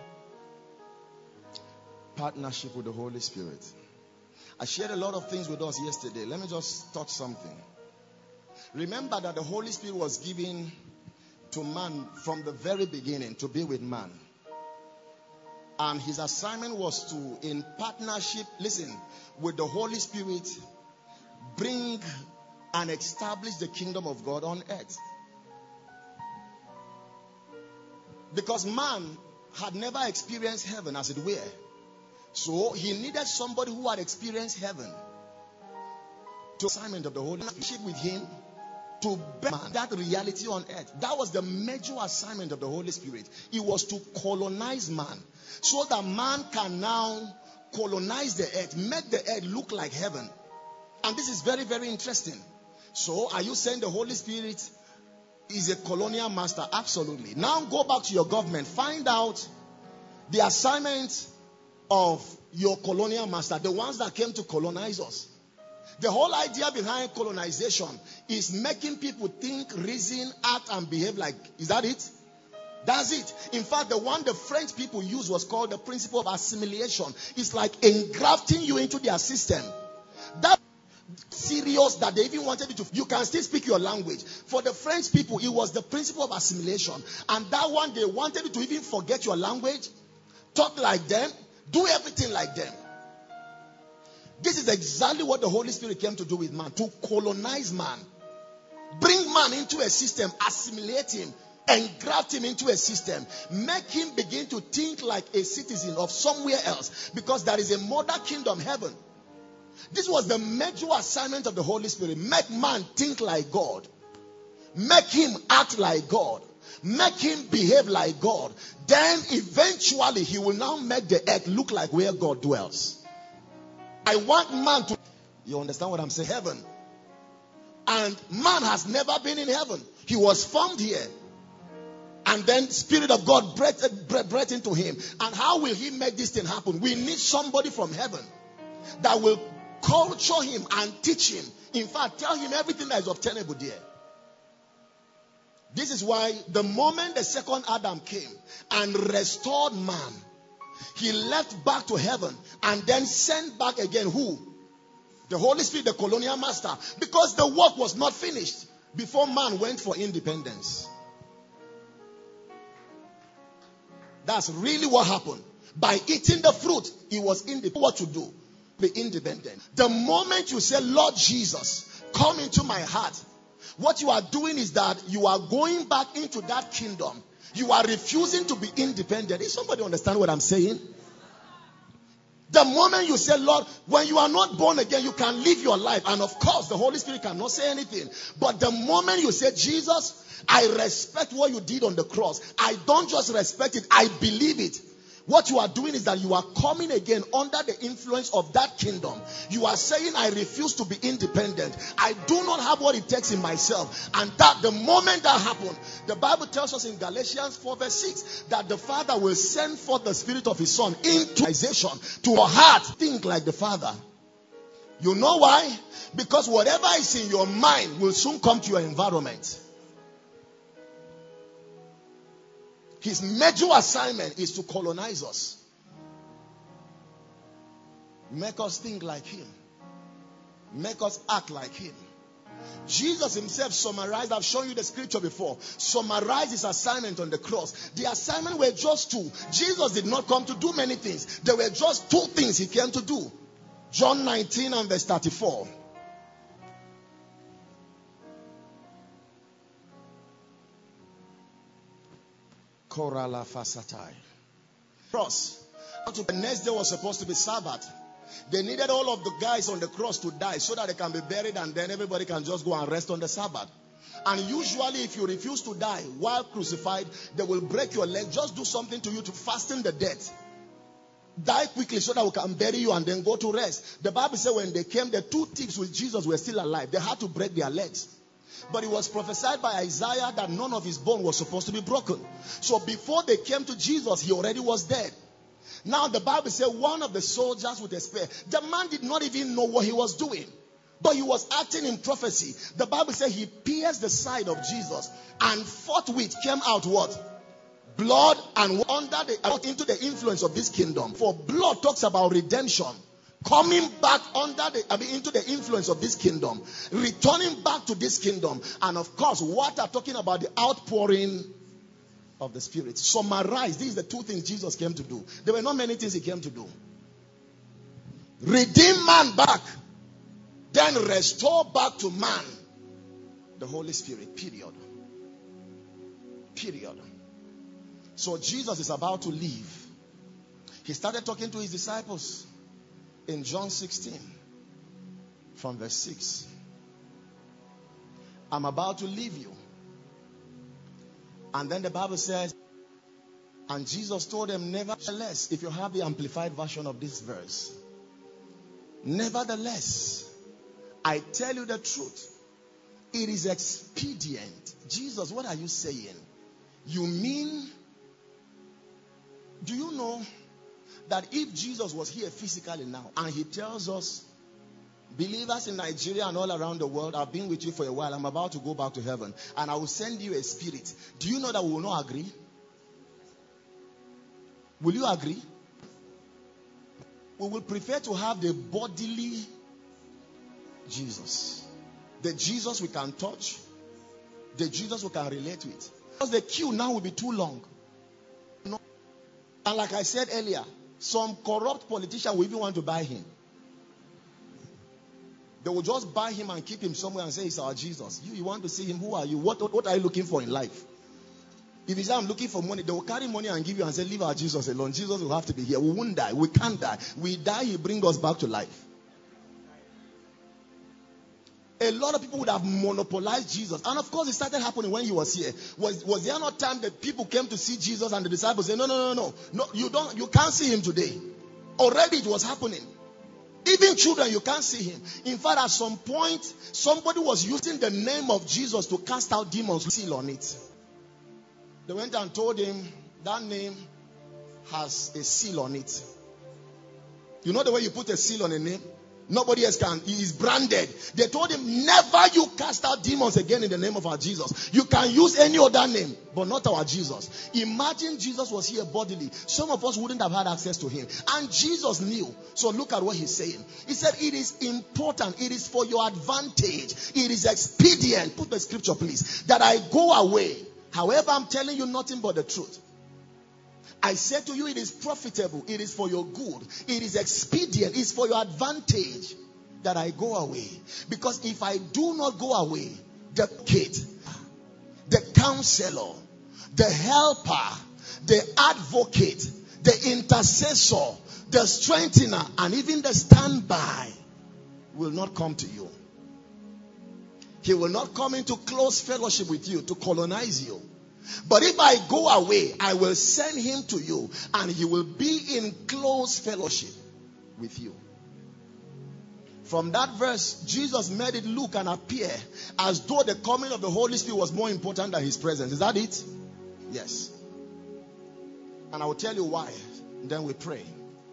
Partnership with the Holy Spirit. I shared a lot of things with us yesterday. Let me just touch something. Remember that the Holy Spirit was given to man from the very beginning to be with man. And his assignment was to, in partnership, listen, with the Holy Spirit, bring and establish the kingdom of God on earth. Because man had never experienced heaven, as it were. So he needed somebody who had experienced heaven to assignment of the Holy Spirit with him to bring that reality on earth. That was the major assignment of the Holy Spirit. It was to colonize man, so that man can now colonize the earth, make the earth look like heaven. And this is very, very interesting. So are you saying the Holy Spirit is a colonial master? Absolutely. Now go back to your government. Find out the assignment of your colonial master, the ones that came to colonize us. The whole idea behind colonization is making people think, reason, act, and behave like. Is that it? That's it. In fact, the one the French people used was called the principle of assimilation. It's like engrafting you into their system. That serious that they even wanted you to, you can still speak your language. For the French people, it was the principle of assimilation. And that one, they wanted you to even forget your language, talk like them, do everything like them. This is exactly what the Holy Spirit came to do with man, to colonize man. Bring man into a system, assimilate him, engraft him into a system, make him begin to think like a citizen of somewhere else, because there is a mother kingdom, heaven. This was the major assignment of the Holy Spirit. Make man think like God. Make him act like God. Make him behave like God. Then eventually he will now make the earth look like where God dwells. I want man to... You understand what I'm saying? Heaven. And man has never been in heaven. He was formed here. And then Spirit of God breathed, breathed into him. And how will he make this thing happen? We need somebody from heaven that will culture him and teach him. In fact, tell him everything that is obtainable there. This is why the moment the second Adam came and restored man, he left back to heaven and then sent back again who? The Holy Spirit, the colonial master. Because the work was not finished before man went for independence. That's really what happened. By eating the fruit, he was independent. What to do? Be independent. The moment you say, Lord Jesus, come into my heart, what you are doing is that you are going back into that kingdom. You are refusing to be independent. Is somebody understand what I'm saying? The moment you say, Lord, when you are not born again, you can live your life. And of course, the Holy Spirit cannot say anything. But the moment you say, Jesus, I respect what you did on the cross. I don't just respect it, I believe it. What you are doing is that you are coming again under the influence of that kingdom. You are saying, I refuse to be independent. I do not have what it takes in myself. And that the moment that happened, the Bible tells us in Galatians four verse six that the Father will send forth the Spirit of His Son into realization to your heart. Think like the Father. You know why? Because whatever is in your mind will soon come to your environment. His major assignment is to colonize us. Make us think like Him. Make us act like Him. Jesus Himself summarized, I've shown you the scripture before, summarized His assignment on the cross. The assignment were just two. Jesus did not come to do many things. There were just two things He came to do. John nineteen and verse thirty-four. Korala Fasatai. Cross. The next day was supposed to be Sabbath. They needed all of the guys on the cross to die so that they can be buried and then everybody can just go and rest on the Sabbath. And usually if you refuse to die while crucified, they will break your leg. Just do something to you to fasten the death. Die quickly so that we can bury you and then go to rest. The Bible said when they came, the two thieves with Jesus were still alive. They had to break their legs. But it was prophesied by Isaiah that none of his bone was supposed to be broken. So before they came to Jesus, he already was dead. Now the Bible says one of the soldiers with a spear. The man did not even know what he was doing. But he was acting in prophecy. The Bible says he pierced the side of Jesus. And forthwith came out what? Blood, and under the, out into the influence of this kingdom. For blood talks about redemption. Coming back under the, I mean, into the influence of this kingdom. Returning back to this kingdom. And of course, water talking about the outpouring of the Spirit. Summarize. These are the two things Jesus came to do. There were not many things He came to do. Redeem man back. Then restore back to man the Holy Spirit. Period. Period. So Jesus is about to leave. He started talking to His disciples. In John sixteen, from verse six, I'm about to leave you. And then the Bible says, and Jesus told them, nevertheless, if you have the amplified version of this verse, nevertheless, I tell you the truth, it is expedient. Jesus, what are you saying? You mean, do you know that if Jesus was here physically now and He tells us, believers in Nigeria and all around the world, I've been with you for a while, I'm about to go back to heaven and I will send you a spirit, do you know that we will not agree? Will you agree? We will prefer to have the bodily Jesus, the Jesus we can touch, the Jesus we can relate with, because the queue now will be too long. You know? And like I said earlier, some corrupt politician will even want to buy Him. They will just buy Him and keep Him somewhere and say, it's our Jesus. You, you want to see Him? Who are you? What, what are you looking for in life? If you say, I'm looking for money, they will carry money and give you and say, leave our Jesus alone. Jesus will have to be here. We won't die. We can't die. We die, He brings us back to life. A lot of people would have monopolized Jesus. And of course, it started happening when He was here. Was, was there not time that people came to see Jesus and the disciples said, no, no, no, no, no, you don't, you can't see Him today. Already it was happening. Even children, you can't see Him. In fact, at some point, somebody was using the name of Jesus to cast out demons with a seal on it. They went and told him, that name has a seal on it. You know the way you put a seal on a name? Nobody else can. He is branded. They told him, never you cast out demons again in the name of our Jesus. You can use any other name, but not our Jesus. Imagine Jesus was here bodily. Some of us wouldn't have had access to Him. And Jesus knew. So look at what He's saying. He said, it is important. It is for your advantage. It is expedient. Put the scripture, please. That I go away. However, I'm telling you nothing but the truth. I said to you, it is profitable. It is for your good. It is expedient. It is for your advantage that I go away. Because if I do not go away, the kid, the counselor, the helper, the advocate, the intercessor, the strengthener, and even the standby will not come to you. He will not come into close fellowship with you to colonize you. But if I go away, I will send him to you, and he will be in close fellowship with you. From that verse, Jesus made it look and appear as though the coming of the Holy Spirit was more important than his presence. Is that it? Yes. And I will tell you why. Then we pray.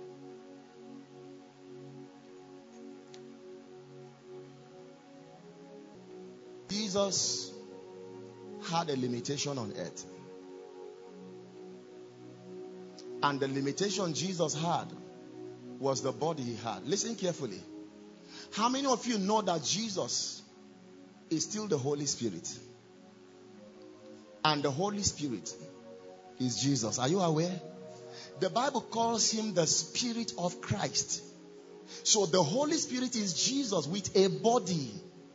Jesus had a limitation on earth. And the limitation Jesus had was the body he had. Listen carefully. How many of you know that Jesus is still the Holy Spirit? And the Holy Spirit is Jesus. Are you aware? The Bible calls him the Spirit of Christ. So the Holy Spirit is Jesus with a body.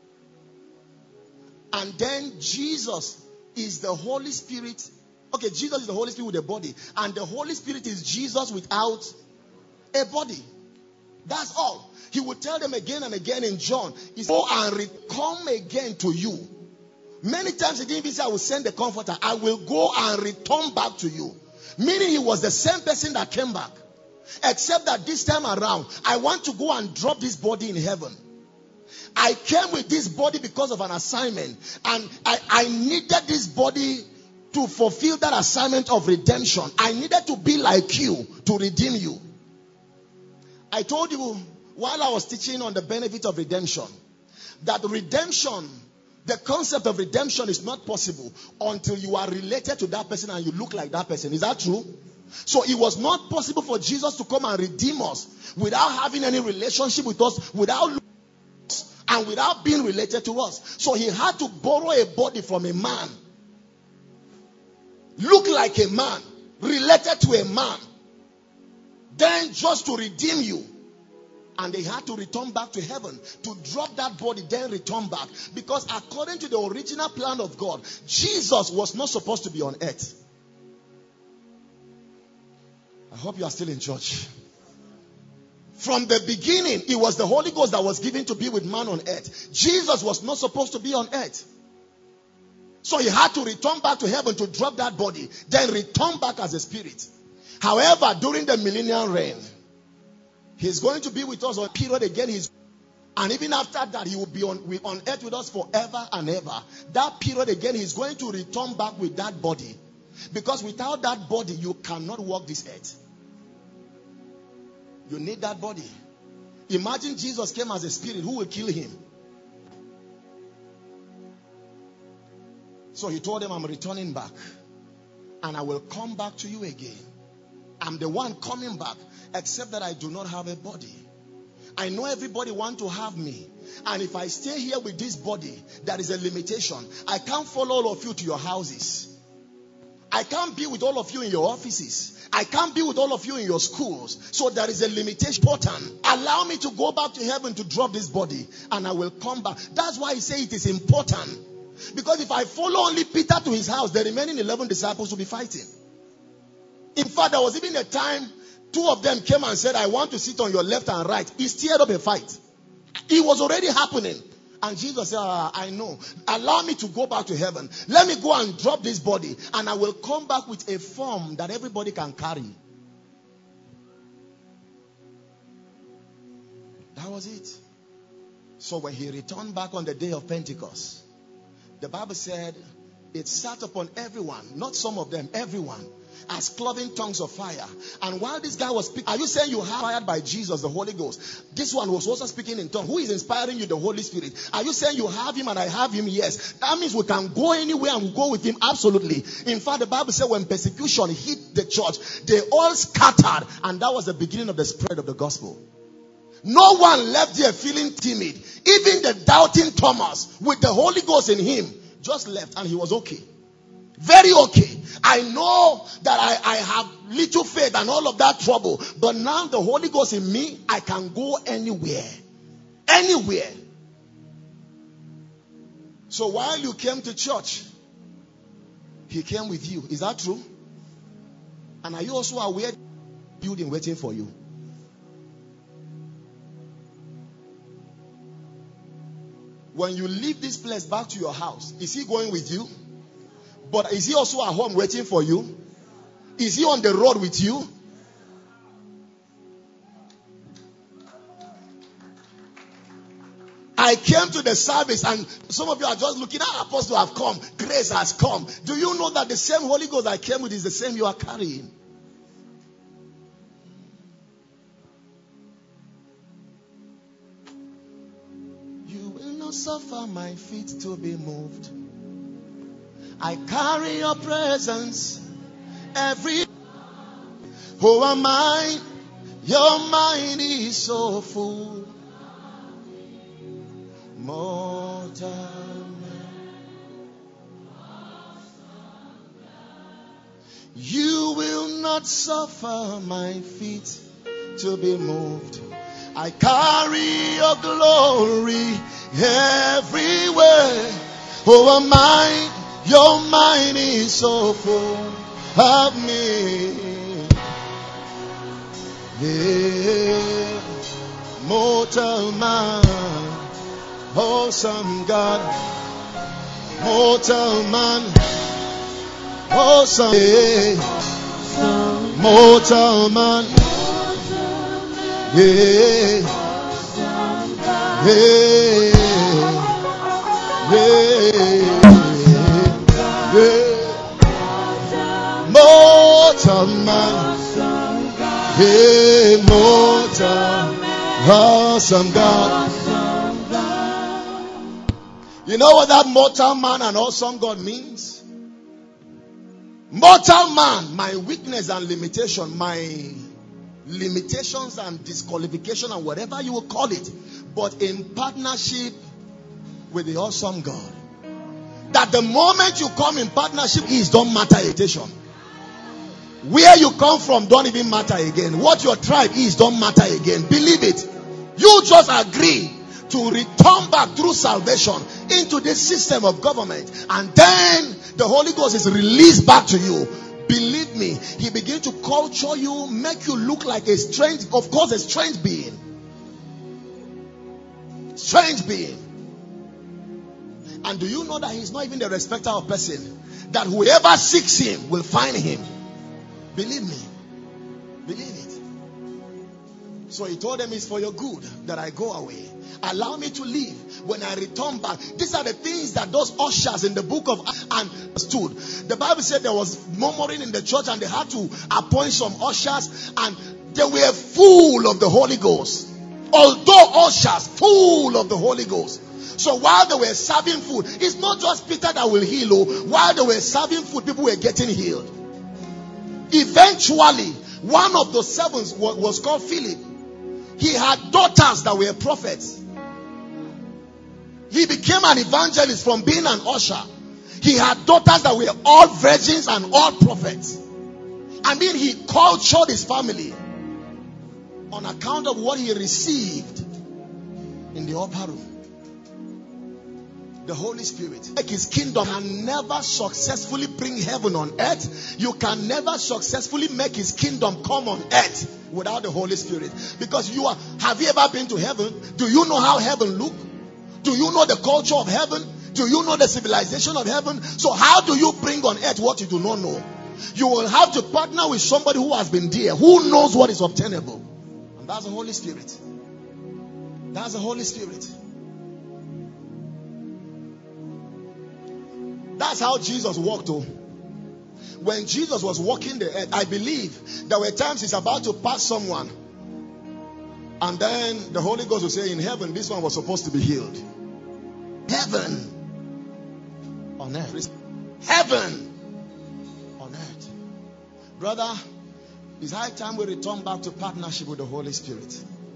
And then Jesus is the Holy Spirit. Okay, Jesus is the Holy Spirit with a body. And the Holy Spirit is Jesus without a body. That's all. He would tell them again and again in John, he said, go and re- come again to you. Many times he didn't even say, I will send the comforter. I will go and return back to you. Meaning he was the same person that came back. Except that this time around, I want to go and drop this body in heaven. I came with this body because of an assignment. And I, I needed this body to fulfill that assignment of redemption. I needed to be like you to redeem you. I told you while I was teaching on the benefit of redemption, that redemption, the concept of redemption is not possible until you are related to that person and you look like that person. Is that true? So it was not possible for Jesus to come and redeem us without having any relationship with us, without looking at us, and without being related to us. So he had to borrow a body from a man, look like a man, related to a man, then just to redeem you. And they had to return back to heaven to drop that body, then return back. Because according to the original plan of God, Jesus was not supposed to be on earth. I hope you are still in church. From the beginning, it was the Holy Ghost that was given to be with man on earth. Jesus was not supposed to be on earth. So he had to return back to heaven to drop that body, then return back as a spirit. However, during the millennial reign, he's going to be with us on a period again. He's, and even after that, he will be on, on earth with us forever and ever. That period again, he's going to return back with that body. Because without that body, you cannot walk this earth. You need that body. Imagine Jesus came as a spirit. Who will kill him? So he told them, I'm returning back. And I will come back to you again. I'm the one coming back, except that I do not have a body. I know everybody wants to have me. And if I stay here with this body, there is a limitation. I can't follow all of you to your houses. I can't be with all of you in your offices. I can't be with all of you in your schools. So there is a limitation. Important. Allow me to go back to heaven to drop this body, and I will come back. That's why I say it is important. Because if I follow only Peter to his house, the remaining eleven disciples will be fighting. In fact, there was even a time two of them came and said, I want to sit on your left and right. He stirred up a fight. It was already happening. And Jesus said, ah, I know. Allow me to go back to heaven. Let me go and drop this body. And I will come back with a form that everybody can carry. That was it. So when he returned back on the day of Pentecost, the Bible said it sat upon everyone, not some of them, everyone, as cloven tongues of fire. And while this guy was speaking, are you saying you have fired by Jesus, the Holy Ghost? This one was also speaking in tongues. Who is inspiring you? The Holy Spirit. Are you saying you have him and I have him? Yes. That means we can go anywhere and go with him. Absolutely. In fact, the Bible said when persecution hit the church, they all scattered. And that was the beginning of the spread of the gospel. No one left there feeling timid. Even the doubting Thomas with the Holy Ghost in him just left and he was okay. Very okay. I know that I, I have little faith and all of that trouble. But now the Holy Ghost in me, I can go anywhere. Anywhere. So while you came to church, he came with you. Is that true? And are you also aware building waiting for you? When you leave this place back to your house, is he going with you? But is he also at home waiting for you? Is he on the road with you? I came to the service and some of you are just looking at apostle have come. Grace has come. Do you know that the same Holy Ghost I came with is the same you are carrying? You will not suffer my feet to be moved. I carry your presence every. Who am I? Your mind is so full. Mortal man. You will not suffer my feet to be moved. I carry your glory everywhere. Oh, mine, your mind is so full of me. Yeah. Mortal man. Awesome God, mortal man, awesome, yeah. Mortal man, yeah, yeah, yeah, yeah. Mortal man, yeah, mortal, awesome God. You know what that mortal man and awesome God means? Mortal man, my weakness and limitation, my limitations and disqualification and whatever you will call it, but in partnership with the awesome God. That the moment you come in partnership is don't matter imitation. Where you come from don't even matter again. What your tribe is don't matter again. Believe it. You just agree to return back through salvation into this system of government, and then the Holy Ghost is released back to you. Believe me, he begins to culture you, make you look like a strange, of course a strange being. Strange being. And do you know that he's not even the respecter of person? That whoever seeks him will find him. Believe me. Believe it. So he told them, it's for your good that I go away. Allow me to leave. When I return back, these are the things that those ushers in the book of understood. The Bible said there was murmuring in the church and they had to appoint some ushers, and they were full of the Holy Ghost. Although ushers, full of the Holy Ghost. So while they were serving food, it's not just Peter that will heal. Oh, while they were serving food, people were getting healed. Eventually, one of the servants was called Philip. He had daughters that were prophets. He became an evangelist from being an usher. He had daughters that were all virgins and all prophets. I mean, he cultured his family on account of what he received in the upper room. The Holy Spirit. Like his kingdom can never successfully bring heaven on earth. You can never successfully make his kingdom come on earth without the Holy Spirit. Because you are, have you ever been to heaven? Do you know how heaven look? Do you know the culture of heaven? Do you know the civilization of heaven? So how do you bring on earth what you do not know? You will have to partner with somebody who has been there, who knows what is obtainable. And that's the Holy Spirit. That's the Holy Spirit. That's how Jesus walked. Oh. When Jesus was walking the earth, I believe there were times he's about to pass someone, and then the Holy Ghost will say, in heaven, this one was supposed to be healed. Heaven on earth. Heaven on earth. Brother, it's high time we return back to partnership with the Holy Spirit.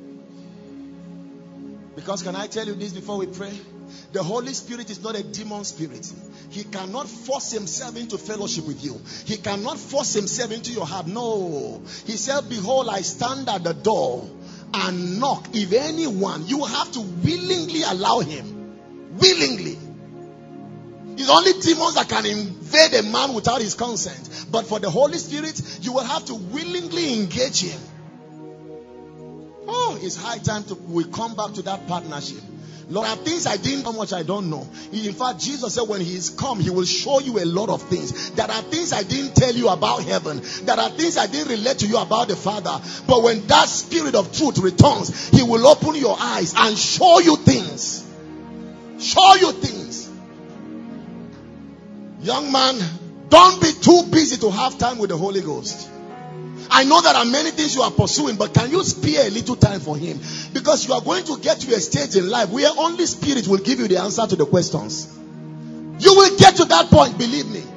Because can I tell you this before we pray? The Holy Spirit is not a demon spirit. He cannot force himself into fellowship with you. He cannot force himself into your heart. No. He said, behold, I stand at the door and knock. If anyone, you have to willingly allow him. Willingly. It's only demons that can invade a man without his consent. But for the Holy Spirit, you will have to willingly engage him. Oh, it's high time to we come back to that partnership. Lord, there are things I didn't know, how much I don't know. In fact, Jesus said when he is come, he will show you a lot of things. There are things I didn't tell you about heaven. There are things I didn't relate to you about the Father. But when that Spirit of truth returns, he will open your eyes and show you things. Show you things. Young man, don't be too busy to have time with the Holy Ghost. I know there are many things you are pursuing, but can you spare a little time for him? Because you are going to get to a stage in life where only Spirit will give you the answer to the questions. You will get to that point, believe me.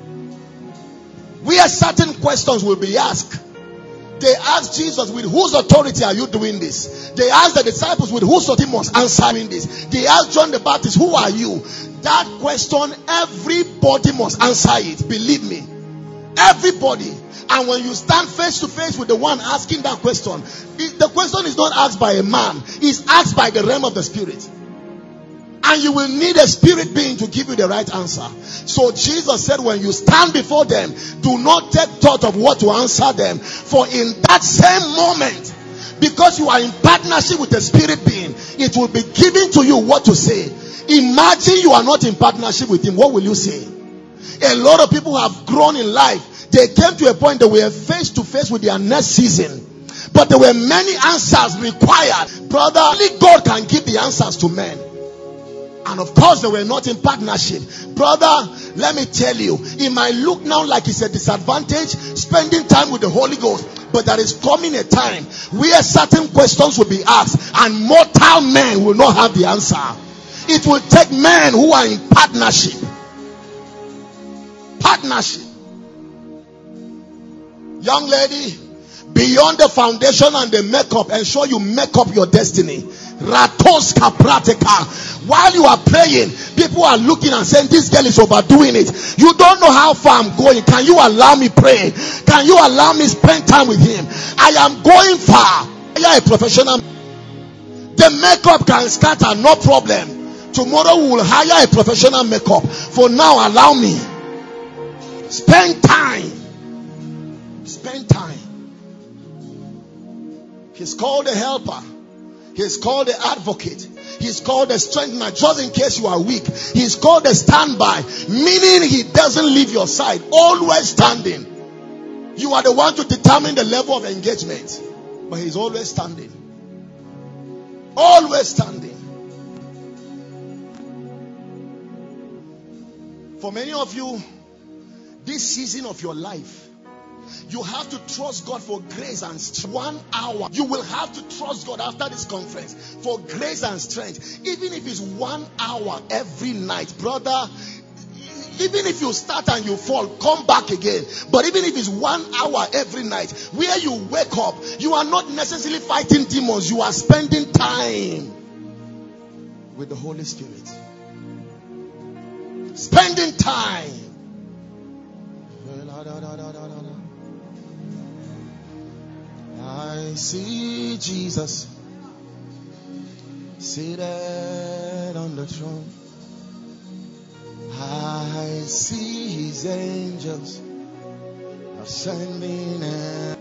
Where certain questions will be asked. They asked Jesus, with whose authority are you doing this? They asked the disciples, with whose authority must answering this? They asked John the Baptist, who are you? That question, everybody must answer it. Believe me. Everybody. And when you stand face to face with the one asking that question, the question is not asked by a man. It's asked by the realm of the Spirit. And you will need a spirit being to give you the right answer. So Jesus said, when you stand before them, do not take thought of what to answer them. For in that same moment, because you are in partnership with the spirit being, it will be given to you what to say. Imagine you are not in partnership with him. What will you say? A lot of people have grown in life. They came to a point that we were face to face with their next season. But there were many answers required. Brother, only God can give the answers to men. And of course, they were not in partnership. Brother, let me tell you, it might look now like it's a disadvantage spending time with the Holy Ghost. But there is coming a time where certain questions will be asked and mortal men will not have the answer. It will take men who are in partnership. Partnership. Young lady, beyond the foundation and the makeup, ensure you make up your destiny. Ratoska pratica. While you are praying, people are looking and saying, this girl is overdoing it. You don't know how far I'm going. Can you allow me pray? Can you allow me spend time with him? I am going far. You are a professional. The makeup can scatter, no problem. Tomorrow we will hire a professional makeup. For now, allow me. Spend time. Spend time. He's called a helper. He's called the advocate. He's called the strengthener. Just in case you are weak, he's called the standby. Meaning he doesn't leave your side. Always standing. You are the one to determine the level of engagement. But he's always standing. Always standing. For many of you, this season of your life, you have to trust God for grace and strength. One hour. You will have to trust God after this conference for grace and strength. Even if it's one hour every night, brother. Even if you start and you fall, come back again. But even if it's one hour every night, where you wake up, you are not necessarily fighting demons. You are spending time with the Holy Spirit. Spending time. I see Jesus seated on the throne. I see his angels ascending and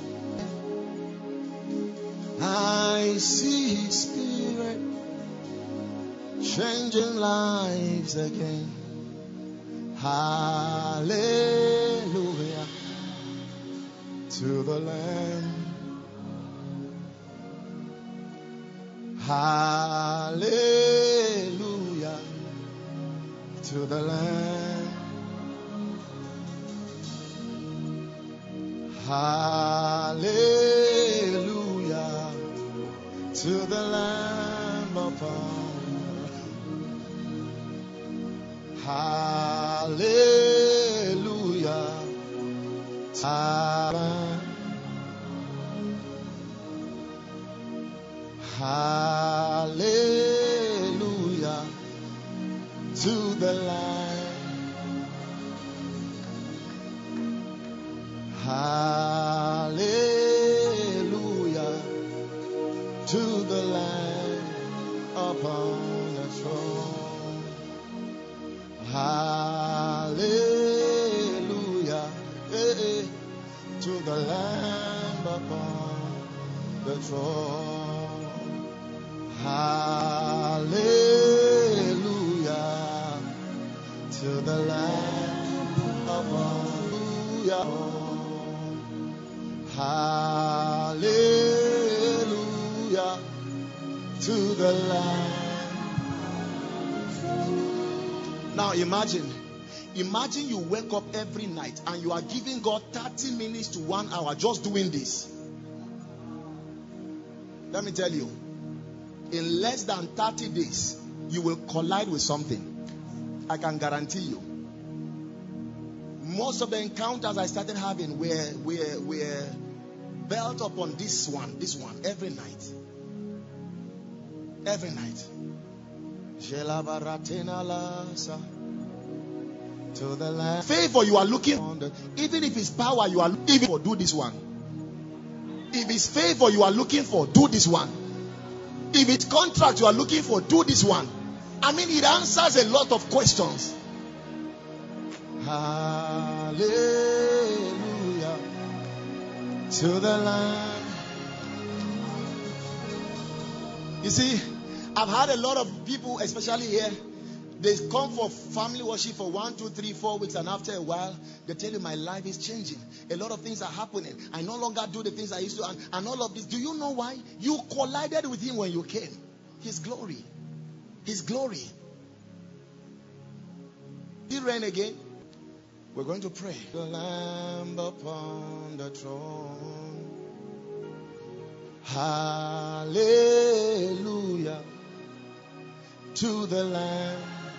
I see his spirit changing lives again. Hallelujah to the Lamb. Hallelujah to the Lamb. Hallelujah to the Lamb upon. Hallelujah to the Lamb. Hallelujah to the Lamb. Hallelujah to the Lamb upon the throne. Hallelujah to the Lamb upon the throne. Hallelujah the Lamb upon hallelujah to the Lamb. Now imagine, imagine you wake up every night and you are giving God thirty minutes to one hour just doing this. Let me tell you, in less than thirty days, you will collide with something. I can guarantee you. Most of the encounters I started having were, were, were built upon this one, this one, every night. Every night. To the land. Favor you are looking for, even if it's power you are looking for, do this one. If it's favor you are looking for, do this one. If it's contract you are looking for, do this one. I mean, it answers a lot of questions. Hallelujah to the Lamb. You see, I've had a lot of people, especially here, they come for family worship for one, two, three, four weeks, and after a while, they tell you my life is changing. A lot of things are happening. I no longer do the things I used to, and, and all of this. Do you know why? You collided with him when you came. His glory. His glory. Did it rain again? We're going to pray. The Lamb upon the throne. Hallelujah to the Lamb.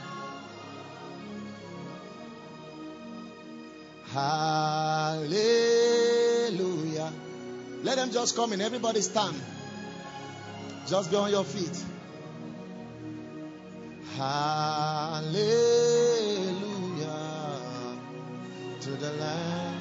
Hallelujah. Let them just come in. Everybody stand. Just be on your feet. Hallelujah to the Lamb.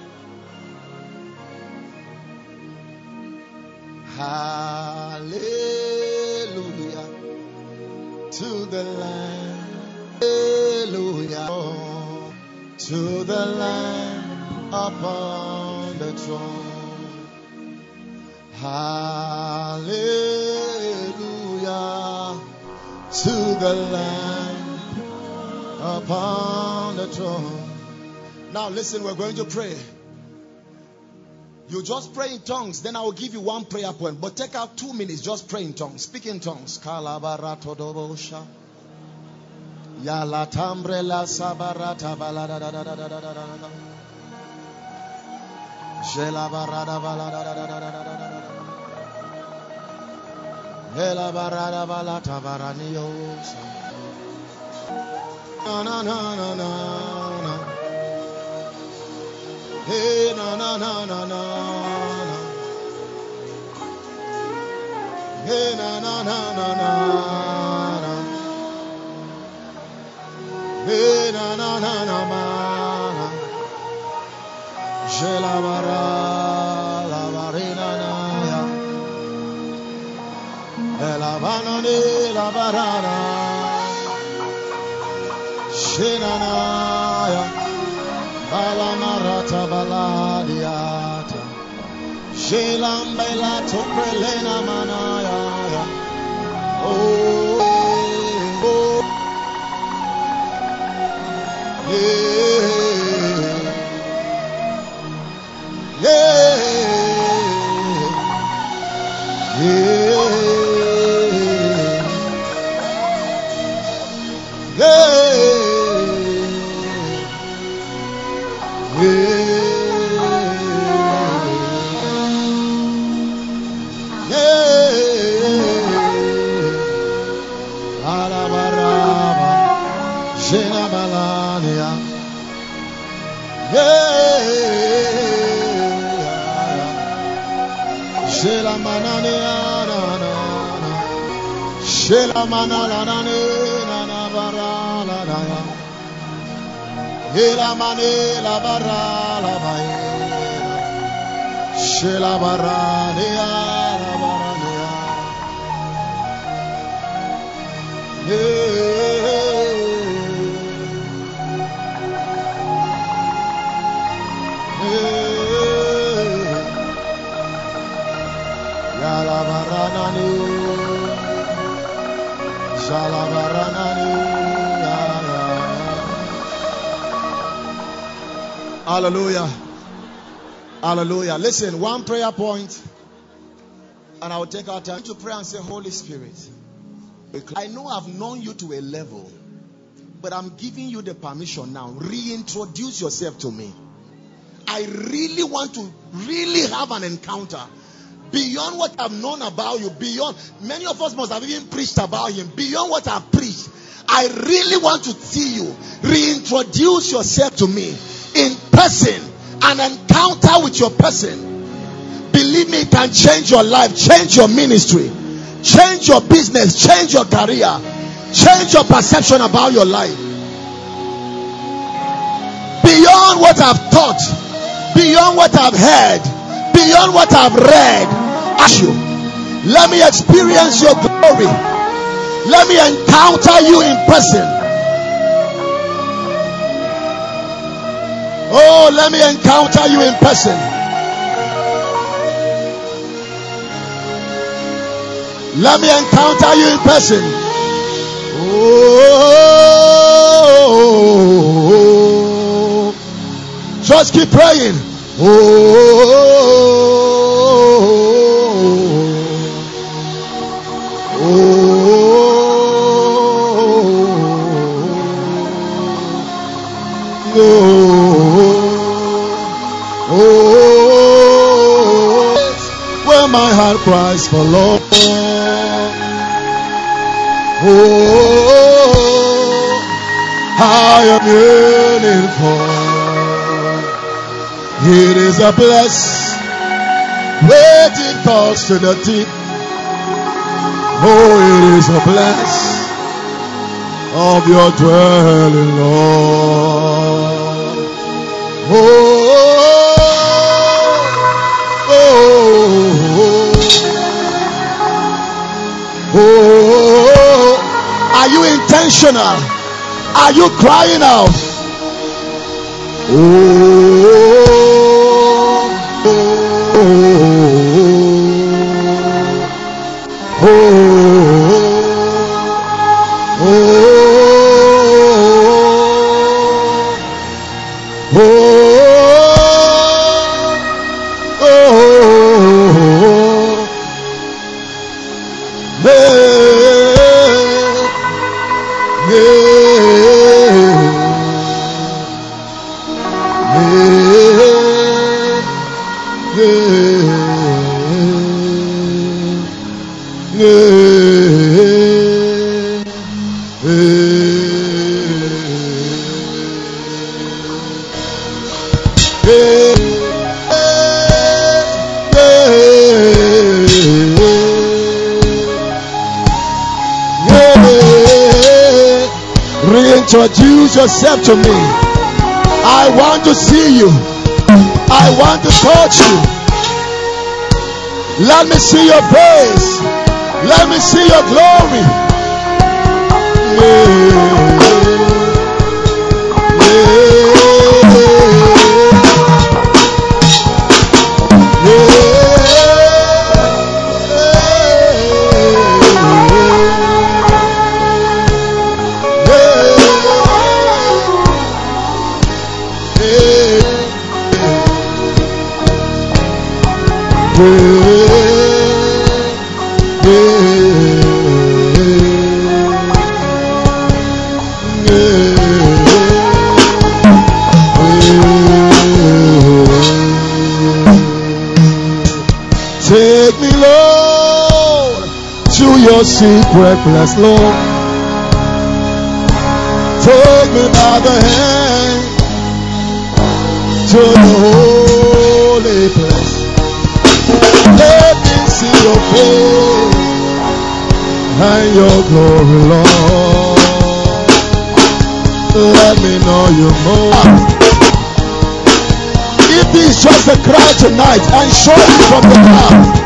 Hallelujah to the Lamb. Hallelujah to the Lamb upon the throne. Hallelujah to the Lamb upon the throne. Now listen, we're going to pray. You just pray in tongues, then I will give you one prayer point. But take out two minutes, just pray in tongues. Speak in tongues. Kalabaratodobosha. Yalatambrela sabarata balada da da da da da da da da. Jelabarada balada da da da da da da da. Helabarada balata baraniosa. Na na na na na. Hey na na na na na. Hey na na na na na. Hey na na na na na. Je la bara la barina na ya. La banane la barana. Je na na ya. Balamarata baladiata. Je lambela toprelena manaya. Oh, oh. Yeah, yeah, yeah, Shela manala na na bara la na ya. Hela mane la bara la ba. Shela bara ne ya la bara ne ya. Ya la bara na ni. Shalabaranani, Hallelujah. Hallelujah. Listen, one prayer point, and I will take our time to pray and say, Holy Spirit, I know I've known you to a level, but I'm giving you the permission now. Reintroduce yourself to me. I really want to really have an encounter beyond what I've known about you. Beyond, many of us must have even preached about him. Beyond what I've preached, I really want to see you. Reintroduce yourself to me in person. An encounter with your person, believe me, it can change your life, change your ministry, change your business, change your career, change your perception about your life. Beyond what I've taught, beyond what I've heard, beyond what I've read, ask you, let me experience your glory. Let me encounter you in person. Oh, let me encounter you in person. Let me encounter you in person. Oh, just keep praying. Oh, my heart cries for Lord. Oh, I am yearning for. It is a bless waiting thoughts to the deep. Oh, it is a bless of your dwelling, Lord. Oh, oh, are you intentional? Are you crying out? Oh, oh, oh, oh, oh, oh, Reintroduce yourself to me. I want to see you. I want to touch you. Let me see your face. Let me see your glory. Yeah. Yeah. Take me, Lord, to your secret place, Lord. Take me by the hand to the holy place. Let me see your face and your glory, Lord. Let me know you more. If this is just a cry tonight, and show it from the heart.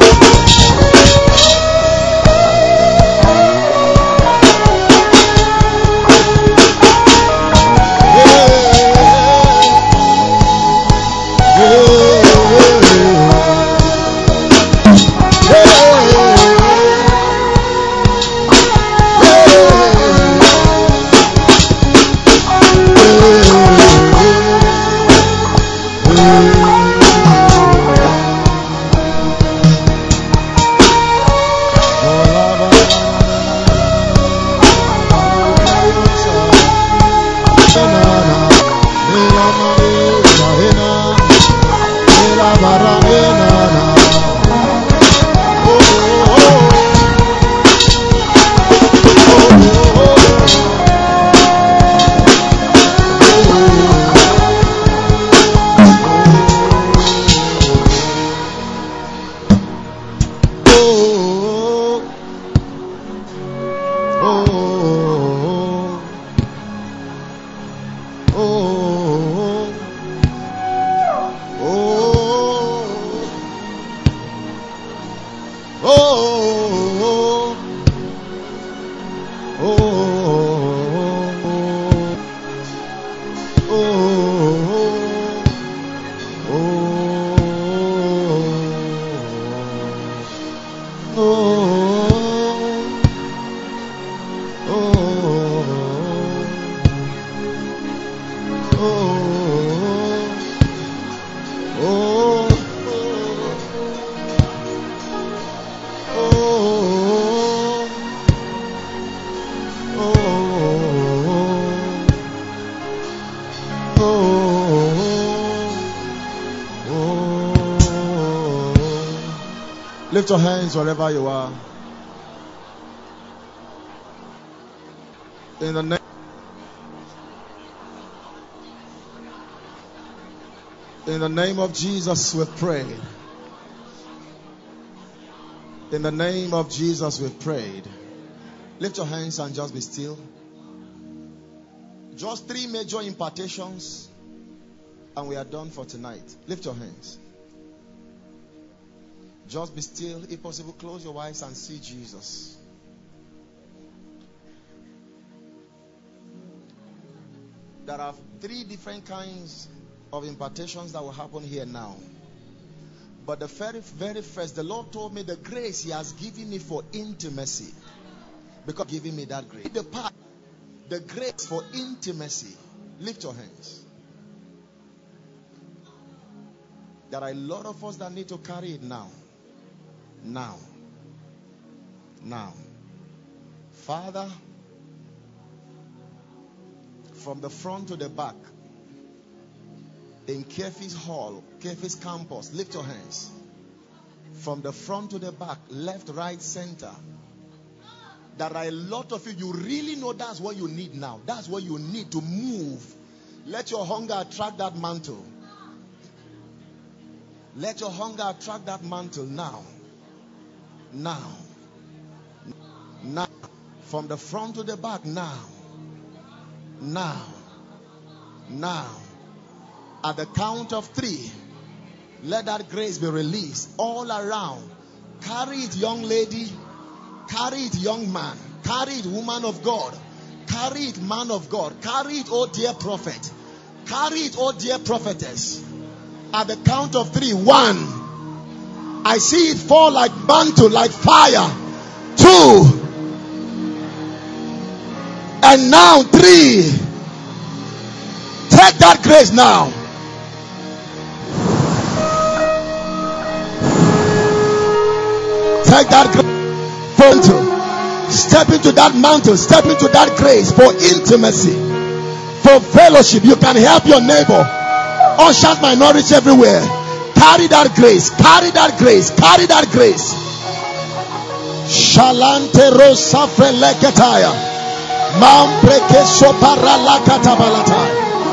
Lift your hands wherever you are. In the name In the name of Jesus we've prayed. In the name of Jesus we've prayed. Lift your hands and just be still. Just three major impartations and we are done for tonight. Lift your hands. Just be still. If possible, close your eyes and see Jesus. There are three different kinds of impartations that will happen here now. But the very, very first, the Lord told me the grace He has given me for intimacy. Because giving me that grace. The part, the grace for intimacy. Lift your hands. There are a lot of us that need to carry it now. Now. Now. Father, from the front to the back, in Kefis Hall, Kefis Campus, lift your hands. From the front to the back, left, right, center. There are a lot of you, you really know that's what you need now. That's what you need to move. Let your hunger attract that mantle. Let your hunger attract that mantle now. Now. Now. From the front to the back, now. Now. Now. At the count of three, let that grace be released all around. Carry it, young lady. Carry it, young man. Carry it, woman of God. Carry it, man of God. Carry it, oh dear prophet. Carry it, oh dear prophetess. At the count of three. One. I see it fall like mantle, like fire. Two. And now three. Take that grace now. Take that grace. Step into that mantle. Step into that grace for intimacy, for fellowship. You can help your neighbor. Ushers minority everywhere. Carry that grace. Carry that grace. Carry that grace. Shalante rosafre leketaya. Mam breke sopara lakata balatai.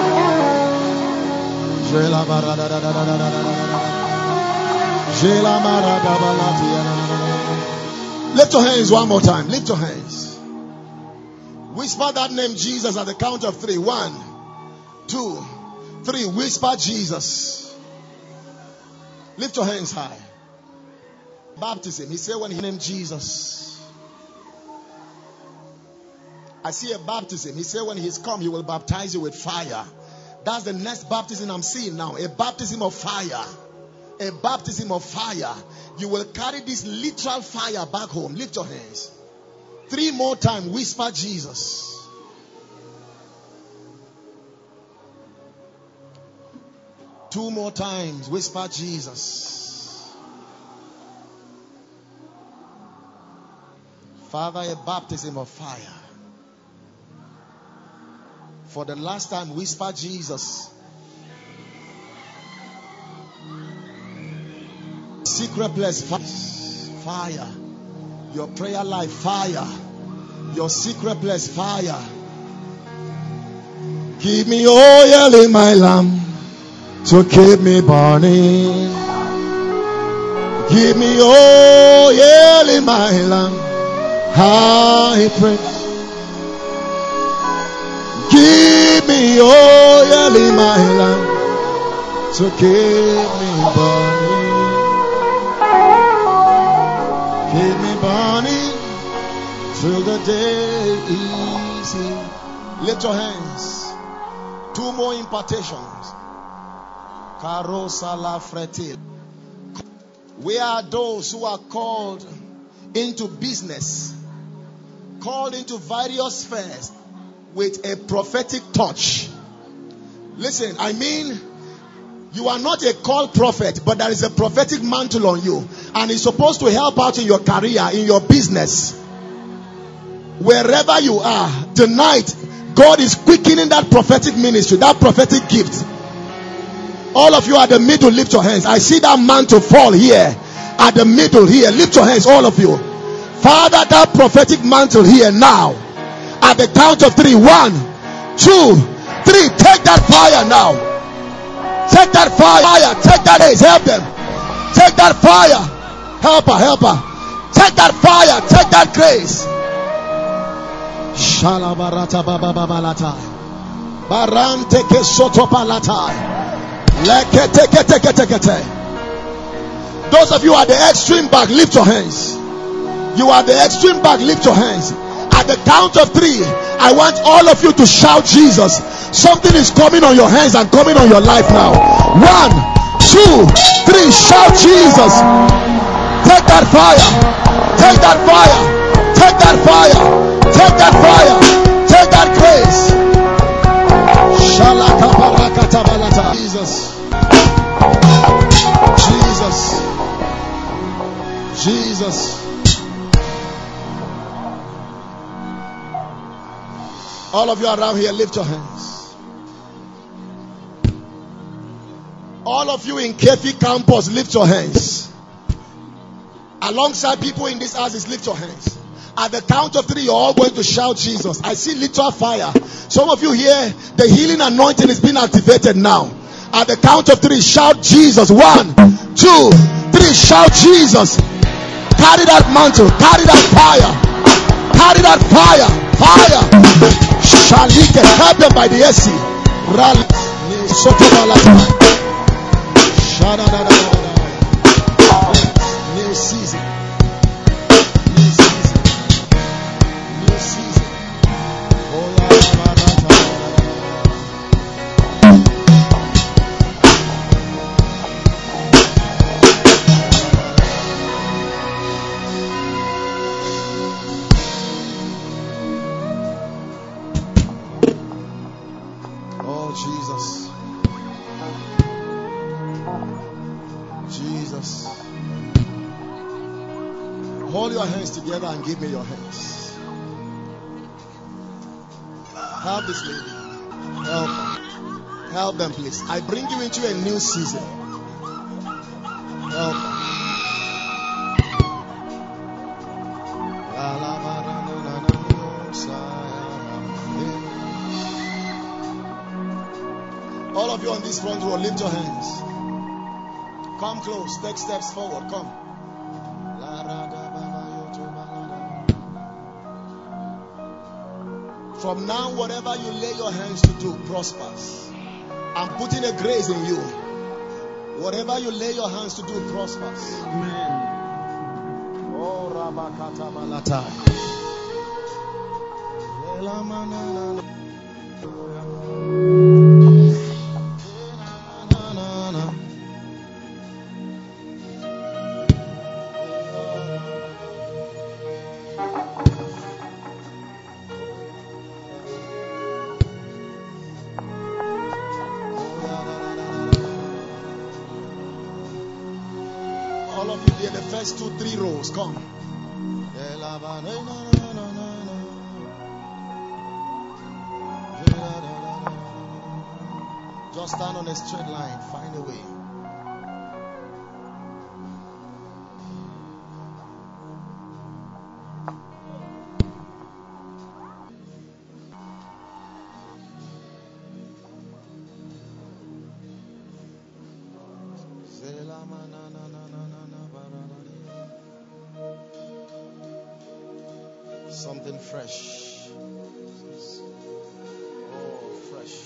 Jela barada da da da da da da. Jela marada balati. Lift your hands one more time. Lift your hands. Whisper that name Jesus at the count of three. One, two, three. Whisper Jesus. Lift your hands high. Baptism. He said when he named Jesus. I see a baptism. He said when he's come, he will baptize you with fire. That's the next baptism I'm seeing now. A baptism of fire. A baptism of fire. You will carry this literal fire back home. Lift your hands. Three more times. Whisper Jesus. Two more times. Whisper Jesus. Father, a baptism of fire. For the last time, whisper Jesus. Secret place, fire. Your prayer life, fire. Your secret place, fire. Give me oil in my lamp to keep me burning. Give me oil in my lamp. High praise. Give me oil in my lamp to keep me burning. Keep me burning till the day is here. Lift your hands. Two more impartations. Karosala fretil. We are those who are called into business, called into various spheres with a prophetic touch. Listen, I mean, you are not a called prophet, but there is a prophetic mantle on you, and it's supposed to help out in your career, in your business, wherever you are. Tonight, God is quickening that prophetic ministry, that prophetic gift All of you at the middle, lift your hands. I see that mantle fall here. At the middle here. Lift your hands, all of you. Father, that prophetic mantle here now. At the count of three. One, two, three. Take that fire now. Take that fire. Take that ace. Help them. Take that fire. Help her. Help her. Take that fire. Take that grace. Shalabarata bababalata. Barante ke sotopalata. Lekete kete kete kete. Those of you at the extreme back, lift your hands. You are the extreme back, lift your hands. At the count of three, I want all of you to shout Jesus. Something is coming on your hands and coming on your life now. One, two, three. Shout Jesus. Take that fire. Take that fire. Take that fire. Take that fire. Take that grace. Jesus. Jesus. Jesus. All of you around here, lift your hands. All of you in Kefi campus, lift your hands. Alongside people in this house, lift your hands. At the count of three, you're all going to shout Jesus. I see literal fire. Some of you here, the healing anointing is being activated now. At the count of three, shout Jesus. One, two, three. Shout Jesus. Carry that mantle. Carry that fire. Carry that fire. Fire. Shalike. Help them by the S C. Rally. New season. New season. New season. Oh, Jesus. Jesus. Hold your hands together and give me your hands. Help this lady. Help her. Help them, please. I bring you into a new season. Help her. All of you on this front row, lift your hands. Come close. Take steps forward. Come. From now, whatever you lay your hands to do prospers. I'm putting a grace in you. Whatever you lay your hands to do prospers. Amen. Oh, Rabakata Malata. All of you there, the first two, three rows, come. Just stand on a straight line, find a way. Something fresh. Oh, fresh.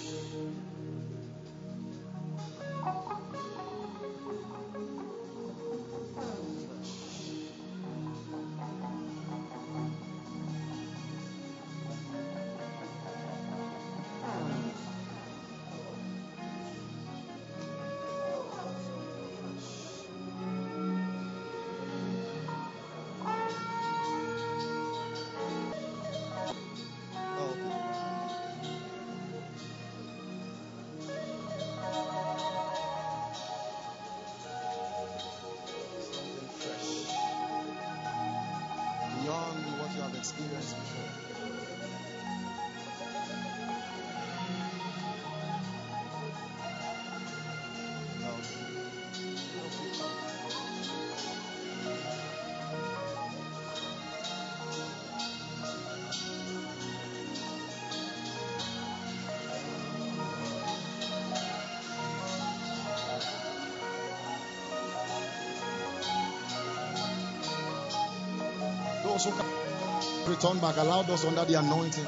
Those who can return back, allow those under the anointing.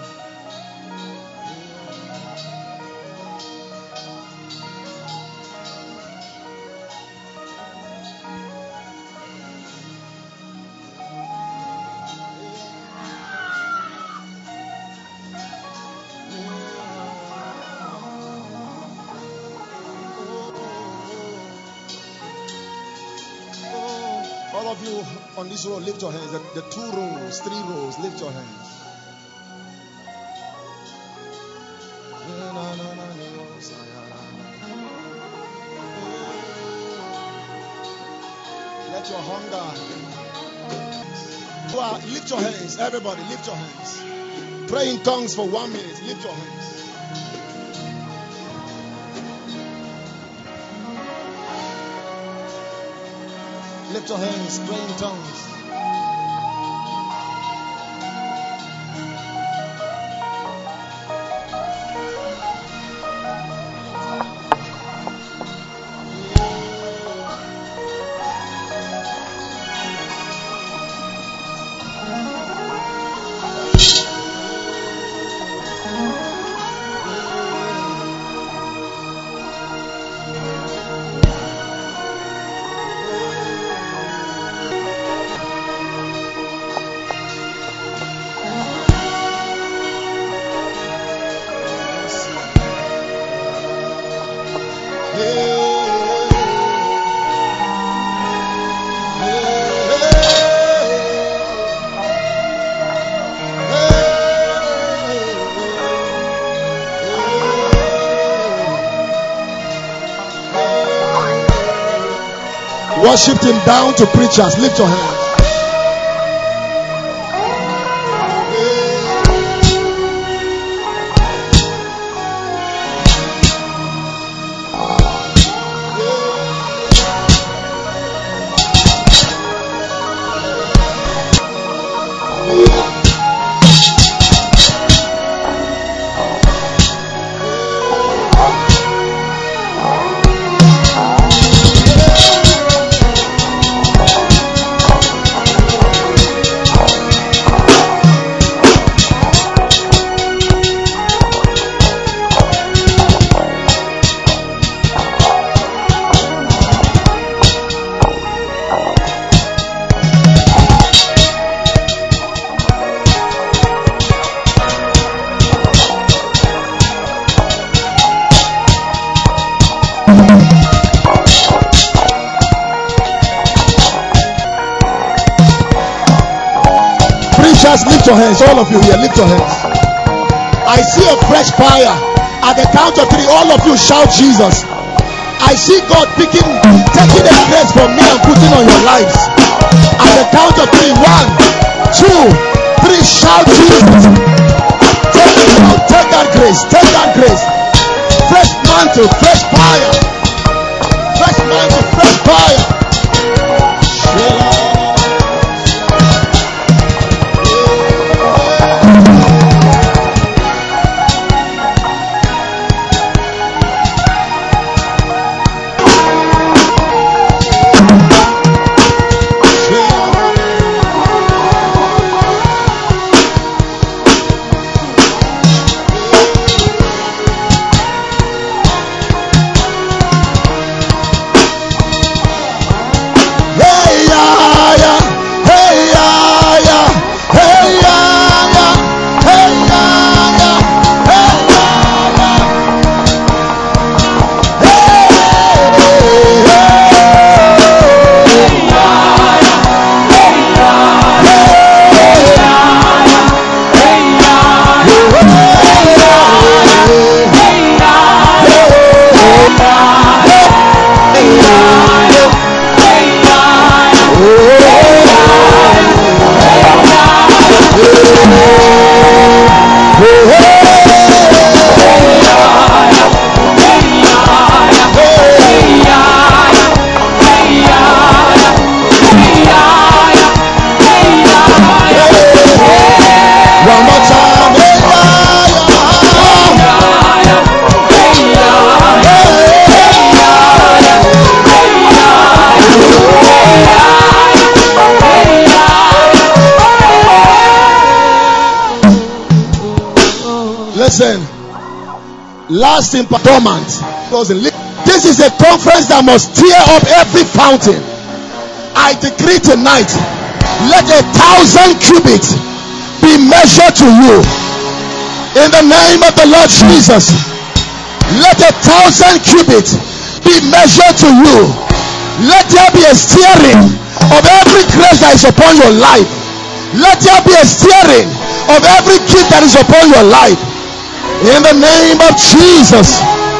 All of you on this row, lift your hands. The, the two rows, three rows, lift your hands. Let your hunger. Lift your hands, everybody, lift your hands. Pray in tongues for one minute. Lift your hands. Lift your hands, pray in tongues. Worship him down to preachers. Lift your hands. Lift your hands, all of you here, lift your hands. I see a fresh fire. At the count of three, all of you shout Jesus. I see God picking, taking the grace from me and putting on your lives. At the count of three, one, two, three, shout Jesus. Take it out, take that grace, take that grace. Fresh mantle, fresh fire. Fresh mantle, fresh fire. Last in dormant. This is a conference that must tear up every fountain. I decree tonight, let a thousand cubits be measured to you. In the name of the Lord Jesus, let a thousand cubits be measured to you. Let there be a steering of every grace that is upon your life. Let there be a steering of every gift that is upon your life. In the name of Jesus.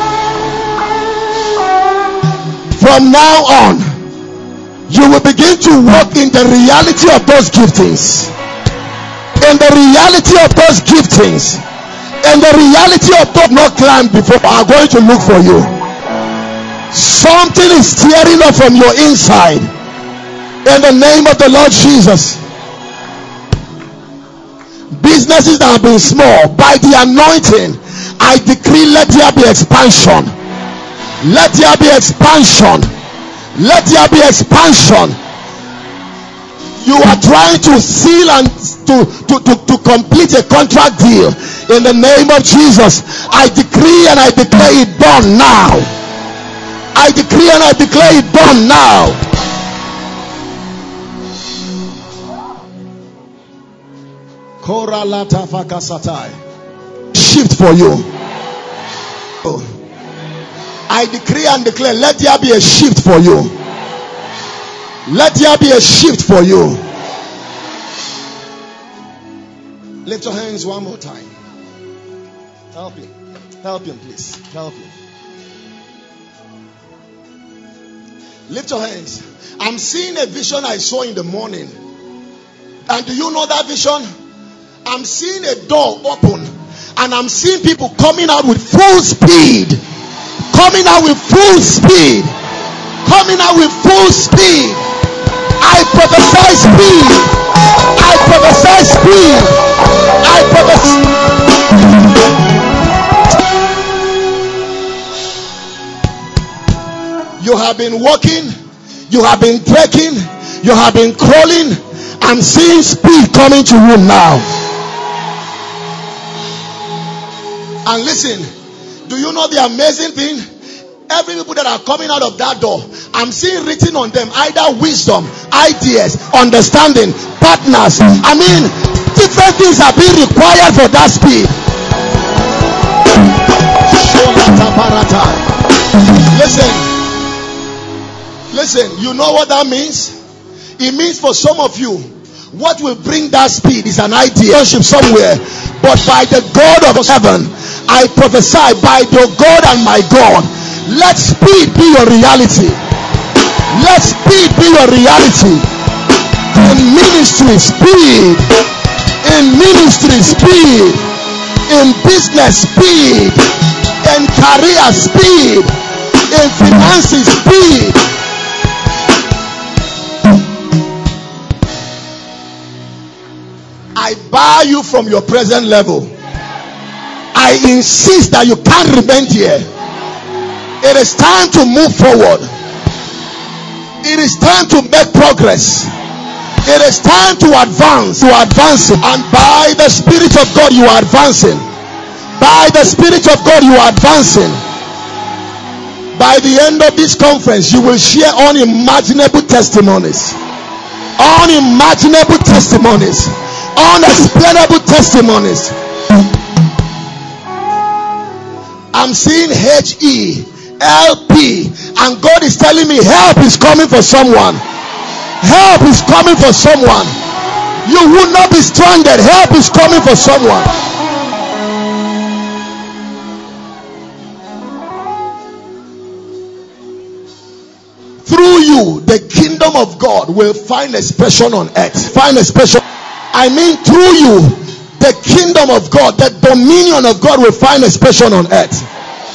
From now on, you will begin to walk in the reality of those giftings. In the reality of those giftings. In the reality of those not climbed before are going to look for you. Something is tearing up from your inside. In the name of the Lord Jesus. Businesses that have been small, by the anointing, I decree let there be expansion. Let there be expansion. Let there be expansion. You are trying to seal and to, to, to, to complete a contract deal. In the name of Jesus, I decree and I declare it done now. I decree and I declare it done now. Shift for you. Oh. I decree and declare, let there be a shift for you. Let there be a shift for you. Lift your hands one more time. Help him. Help him, please. Help him. Lift your hands. I'm seeing a vision I saw in the morning. And do you know that vision? I'm seeing a door open. And I'm seeing people coming out with full speed. Coming out with full speed. Coming out with full speed. I prophesy speed. I prophesy speed. I prophesy. You have been walking. You have been trekking. You have been crawling. I'm seeing speed coming to you now. And listen, do you know the amazing thing? Every people that are coming out of that door, I'm seeing written on them either wisdom, ideas, understanding, partners. I mean, different things are being required for that speed. Listen, listen, you know what that means? It means for some of you, what will bring that speed is an idea somewhere. But by the God of heaven, I prophesy by your God and my God, let speed be your reality. Let speed be your reality. In ministry, speed. In ministry, speed. In business, speed. In career, speed. In finances, speed. I bar you from your present level. I insist that you can't remain here. It is time to move forward. It is time to make progress. It is time to advance. To advance. And by the Spirit of God you are advancing. By the Spirit of God you are advancing. By the end of this conference you will share unimaginable testimonies. Unimaginable testimonies. Unexplainable testimonies. I'm seeing H E L P, and God is telling me help is coming for someone. Help is coming for someone. You will not be stranded. Help is coming for someone. Through you, the kingdom of God will find expression on earth. Find expression. I mean, through you, the kingdom of God, the dominion of God will find expression on earth.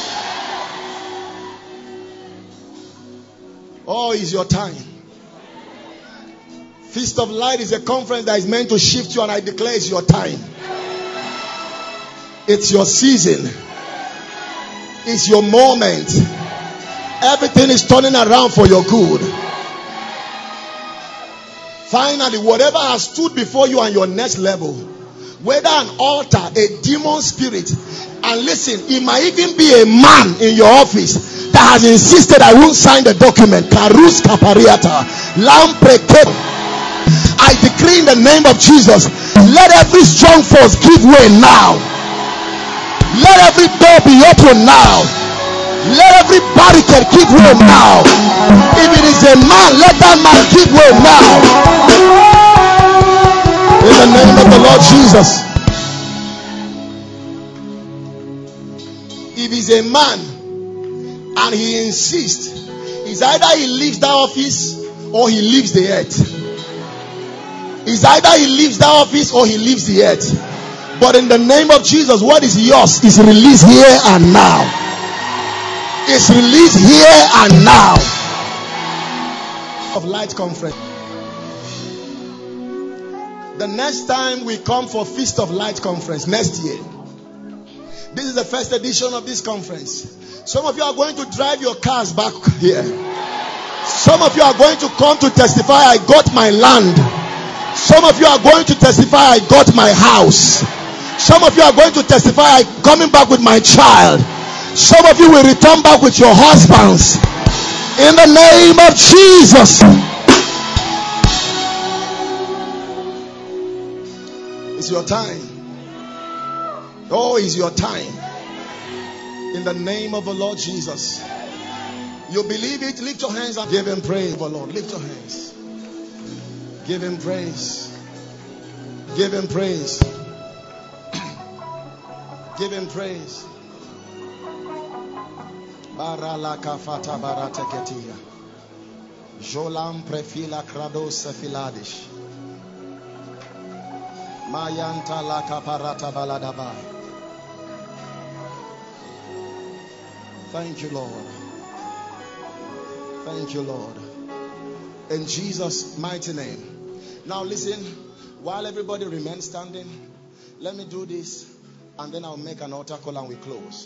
Oh, it's your time. Feast of Light is a conference that is meant to shift you, and I declare it's your time. It's your season. It's your moment. Everything is turning around for your good. Finally, whatever has stood before you on your next level, whether an altar, a demon spirit, And listen, it might even be a man in your office that has insisted I won't sign the document. Karus kapariata. Lampreke. I decree in the name of Jesus, let every strong force give way now. Let every door be open now. Let every barricade give way now. If it is a man, let that man give way now. In the name of the Lord Jesus. If he's a man and he insists, it's either he leaves that office or he leaves the earth. It's either he leaves that office or he leaves the earth. But in the name of Jesus, what is yours is released here and now. It's released here and now. Of Light Conference. The next time we come for Feast of Light Conference next year. This is the first edition of this conference. Some of you are going to drive your cars back here. Some of you are going to come to testify, I got my land. Some of you are going to testify, I got my house. Some of you are going to testify, I'm coming back with my child. Some of you will return back with your husbands. In the name of Jesus. It's your time. Oh, it's your time. In the name of the Lord Jesus. You believe it? Lift your hands and give him praise, the Lord. Lift your hands. Give him praise. Give him praise. Give him praise. Baralaka fata barateketia. Jolam prefila krado sefiladish. Mayanta la kaparata baladaba. Thank you, Lord. Thank you, Lord. In Jesus' mighty name. Now listen, while everybody remains standing, let me do this and then I'll make an altar call and we close.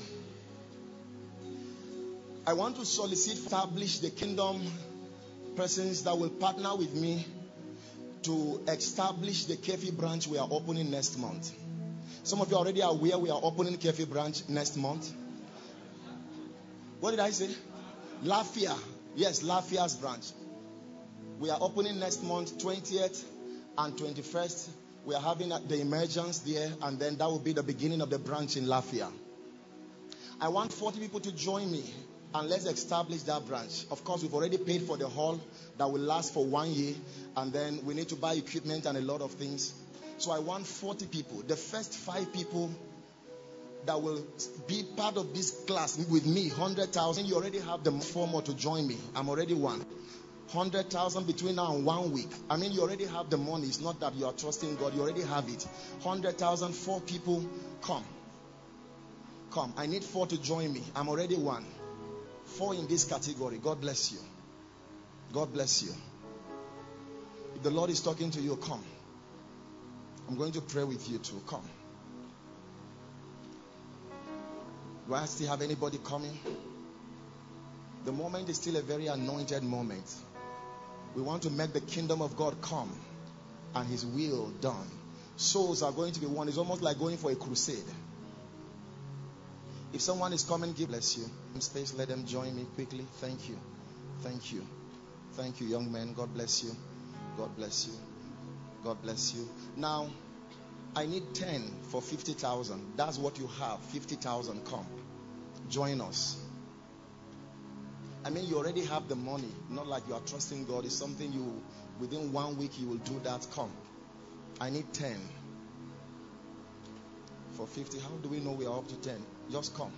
I want to solicit, establish the kingdom persons that will partner with me to establish the Kefi branch we are opening next month. Some of you already are aware we are opening Kefi branch next month. What did I say? Lafia. Yes, Lafia's branch. We are opening next month, twentieth and twenty-first. We are having the emergence there, and then that will be the beginning of the branch in Lafia. I want forty people to join me, and let's establish that branch. Of course, we've already paid for the hall that will last for one year, and then we need to buy equipment and a lot of things. So I want forty people. The first five people that will be part of this class with me, one hundred thousand. You already have the four more to join me. I'm already one. one hundred thousand between now and one week. I mean, you already have the money. It's not that you are trusting God. You already have it. one hundred thousand, four people. Come. Come. I need four to join me. I'm already one. Four in this category. God bless you. God bless you. If the Lord is talking to you, come. I'm going to pray with you too. Come. Do I still have anybody coming? The moment is still a very anointed moment. We want to make the kingdom of God come and his will done. Souls are going to be won. It's almost like going for a crusade. If someone is coming, give bless you. In space, let them join me quickly. Thank you. Thank you. Thank you, young men. God bless you. God bless you. God bless you. Now, I need ten for fifty thousand. That's what you have. fifty thousand. Come. Join us. I mean, you already have the money. Not like you are trusting God. It's something you, within one week, you will do that. Come. I need ten. For fifty. How do we know we are up to ten? Just come.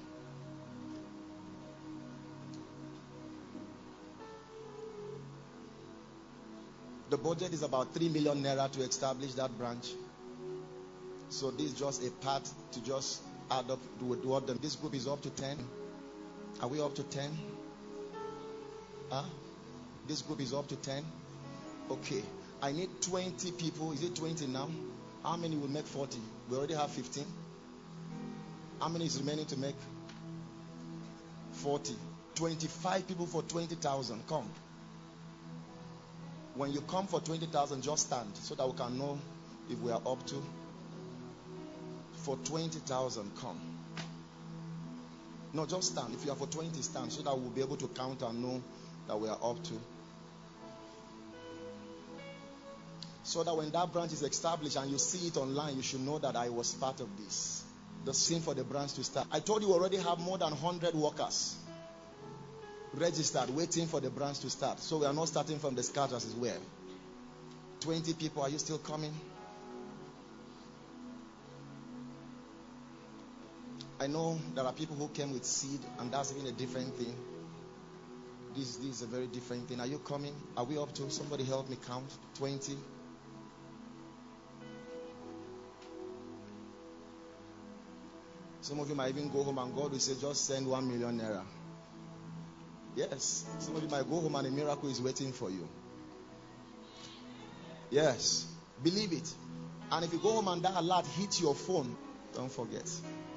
The budget is about three million naira to establish that branch. So this is just a part to just add up to what the, this group is up to ten. Are we up to ten? Huh? This group is up to ten. Okay. I need twenty people. Is it twenty now? How many will make forty? We already have fifteen. How many is remaining to make forty? twenty-five people for twenty thousand. Come. When you come for twenty thousand, just stand so that we can know if we are up to. For twenty thousand, come. No, just stand. If you are for twenty, stand so that we'll be able to count and know that we are up to. So that when that branch is established and you see it online, you should know that I was part of this. The scene for the branch to start. I told you already have more than one hundred workers registered, waiting for the branch to start. So we are not starting from the scratch as well. twenty people, are you still coming? I know there are people who came with seed, and that's even a different thing. This, this is a very different thing. Are you coming? Are we up to? Somebody help me count. twenty. Some of you might even go home and God will say, just send one million naira. Yes. Some of you might go home and a miracle is waiting for you. Yes. Believe it. And if you go home and that alert hits your phone, don't forget.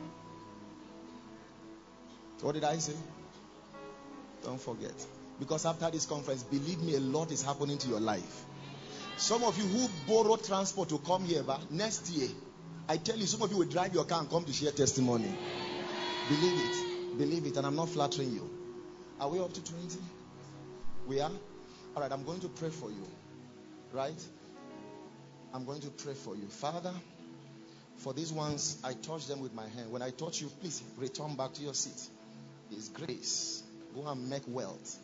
What did I say? Don't forget. Because after this conference, believe me, a lot is happening to your life. Some of you who borrow transport to come here, but next year, I tell you, some of you will drive your car and come to share testimony. Believe it. Believe it. And I'm not flattering you. Are we up to twenty? We are? All right, I'm going to pray for you. Right? I'm going to pray for you. Father, for these ones, I touch them with my hand. When I touch you, please return back to your seat. It's grace. Go and make wealth.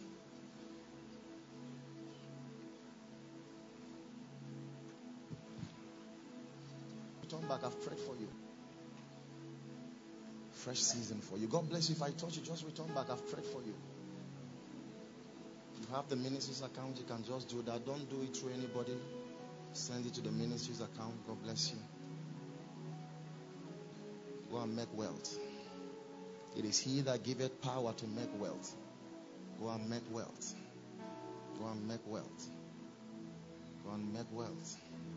Return back. I've prayed for you. Fresh season for you. God bless you. If I touch you, just return back. I've prayed for you. You have the ministry's account. You can just do that. Don't do it through anybody. Send it to the ministry's account. God bless you. Go and make wealth. It is he that giveth power to make wealth. Go and make wealth. Go and make wealth. Go and make wealth.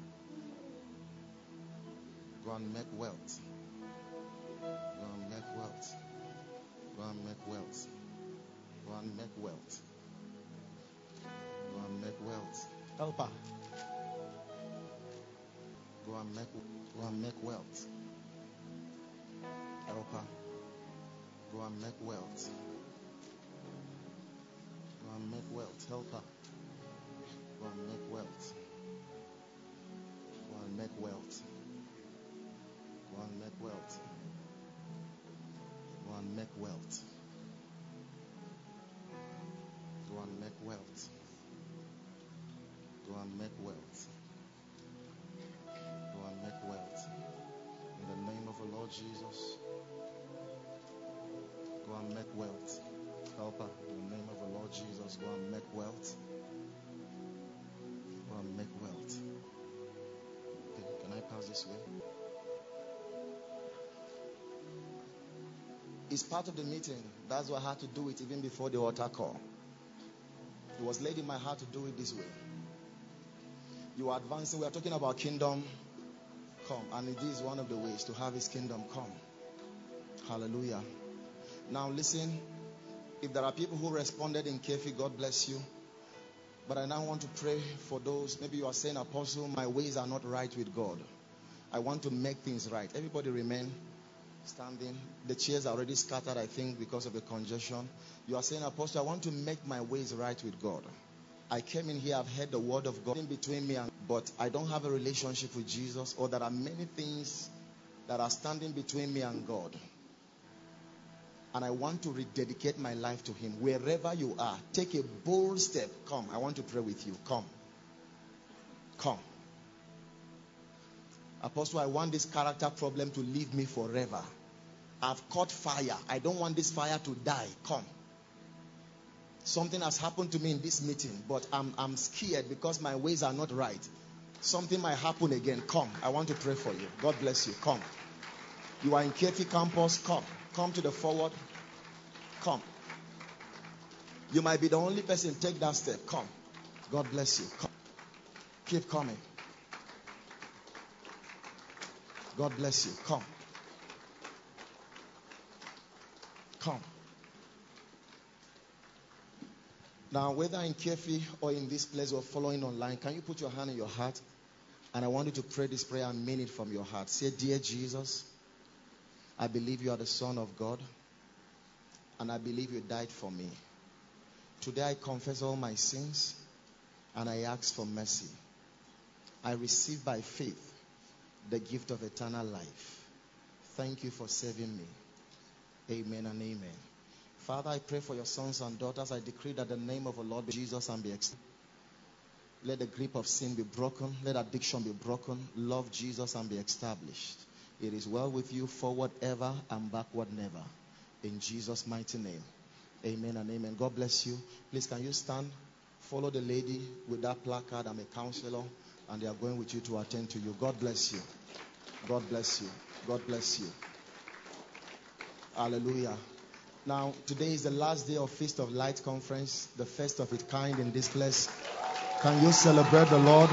Go and make wealth. Go and make wealth. Go and make wealth. Go and make wealth. Go and make wealth. Help her. Go and make, go and make wealth. Help her. Go and make wealth. Go and make wealth. Help her. Go and make wealth. Go and make wealth. Go and make wealth. Go and make wealth. Go and make wealth. Go and make wealth. Go and make wealth. In the name of the Lord Jesus. Go and make wealth. Help her. In the name of the Lord Jesus. Go and make wealth. Go and make wealth. Okay, can I pass this way? It's part of the meeting. That's why I had to do it even before the altar call. It was laid in my heart to do it this way. You are advancing. We are talking about kingdom come. And it is one of the ways to have his kingdom come. Hallelujah. Now listen. If there are people who responded in Kefi, God bless you. But I now want to pray for those. Maybe you are saying, Apostle, my ways are not right with God. I want to make things right. Everybody remain standing. The chairs are already scattered, I think, because of the congestion. You are saying, Apostle, I want to make my ways right with God. I came in here, I've heard the word of God in between me and, but I don't have a relationship with Jesus, or there are many things that are standing between me and God. And I want to rededicate my life to him. Wherever you are, take a bold step. Come, I want to pray with you. Come. Come. Apostle, I want this character problem to leave me forever. I've caught fire. I don't want this fire to die. Come. Something has happened to me in this meeting, but I'm, I'm scared because my ways are not right. Something might happen again. Come. I want to pray for you. God bless you. Come. You are in Kefi campus. Come. Come to the forward. Come. You might be the only person. Take that step. Come. God bless you. Come. Keep coming. God bless you. Come. Come. Now, whether in Kefi or in this place or following online, can you put your hand in your heart? And I want you to pray this prayer and mean it from your heart. Say, Dear Jesus, I believe you are the Son of God. and I believe you died for me. Today I confess all my sins and I ask for mercy. I receive by faith the gift of eternal life. Thank you for saving me. Amen and amen. Father, I pray for your sons and daughters. I decree that the name of the Lord be Jesus and be exalted. Let the grip of sin be broken. Let addiction be broken. Love Jesus and be established. It is well with you, forward ever and backward never. In Jesus' mighty name. Amen and amen. God bless you. Please, can you stand? Follow the lady with that placard. I'm a counselor, and they are going with you to attend to you. God bless you. God bless you. God bless you. Hallelujah. Now, today is the last day of Feast of Light Conference, the first of its kind in this place. Can you celebrate the Lord?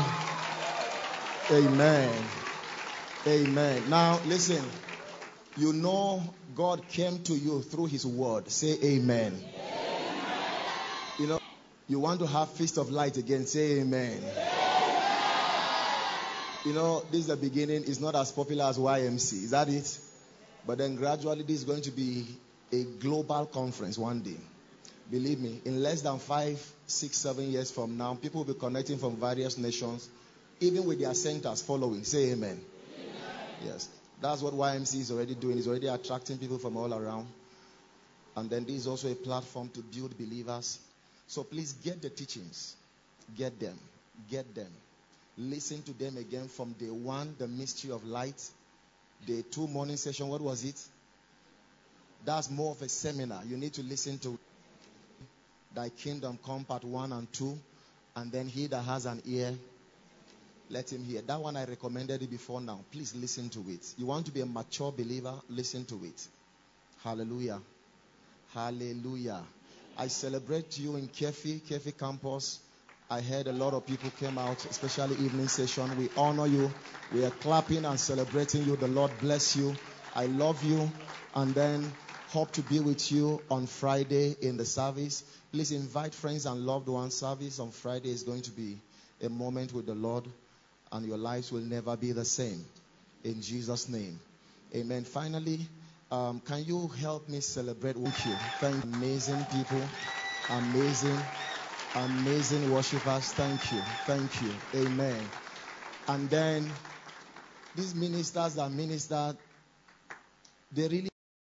Amen. Amen. Now, listen. You know God came to you through his word. Say amen. Amen. You know, you want to have Feast of Light again. Say amen. Amen. You know, this is the beginning. It's not as popular as Y M C. Is that it? But then gradually this is going to be a global conference one day. Believe me, in less than five, six, seven years from now, people will be connecting from various nations, even with their centers following. Say amen. Amen. Yes. That's what Y M C is already doing. It's already attracting people from all around. And then this is also a platform to build believers. So please get the teachings. Get them. Get them. Listen to them again from day one, the mystery of light. Day two, morning session, what was it? That's more of a seminar. You need to listen to Thy Kingdom Come, part one and two. And then he that has an ear, let him hear. That one I recommended it before now. Please listen to it. You want to be a mature believer? Listen to it. Hallelujah. Hallelujah. I celebrate you in Kefi, Kefi campus. I heard a lot of people came out, especially evening session. We honor you. We are clapping and celebrating you. The Lord bless you. I love you. And then hope to be with you on Friday in the service. Please invite friends and loved ones. Service on Friday is going to be a moment with the Lord, and your lives will never be the same. In Jesus' name. Amen. Finally, um, can you help me celebrate with you? Thank you. Amazing people. Amazing, amazing worshipers. Thank you. Thank you. Amen. And then these ministers that minister, they really...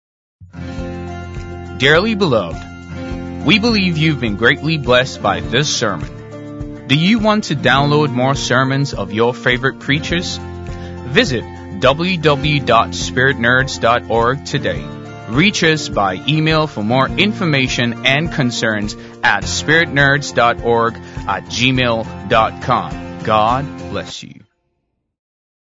Dearly beloved, we believe you've been greatly blessed by this sermon. Do you want to download more sermons of your favorite preachers? Visit w w w dot spirit nerds dot org today. Reach us by email for more information and concerns at spirit nerds dot org at gmail dot com. God bless you.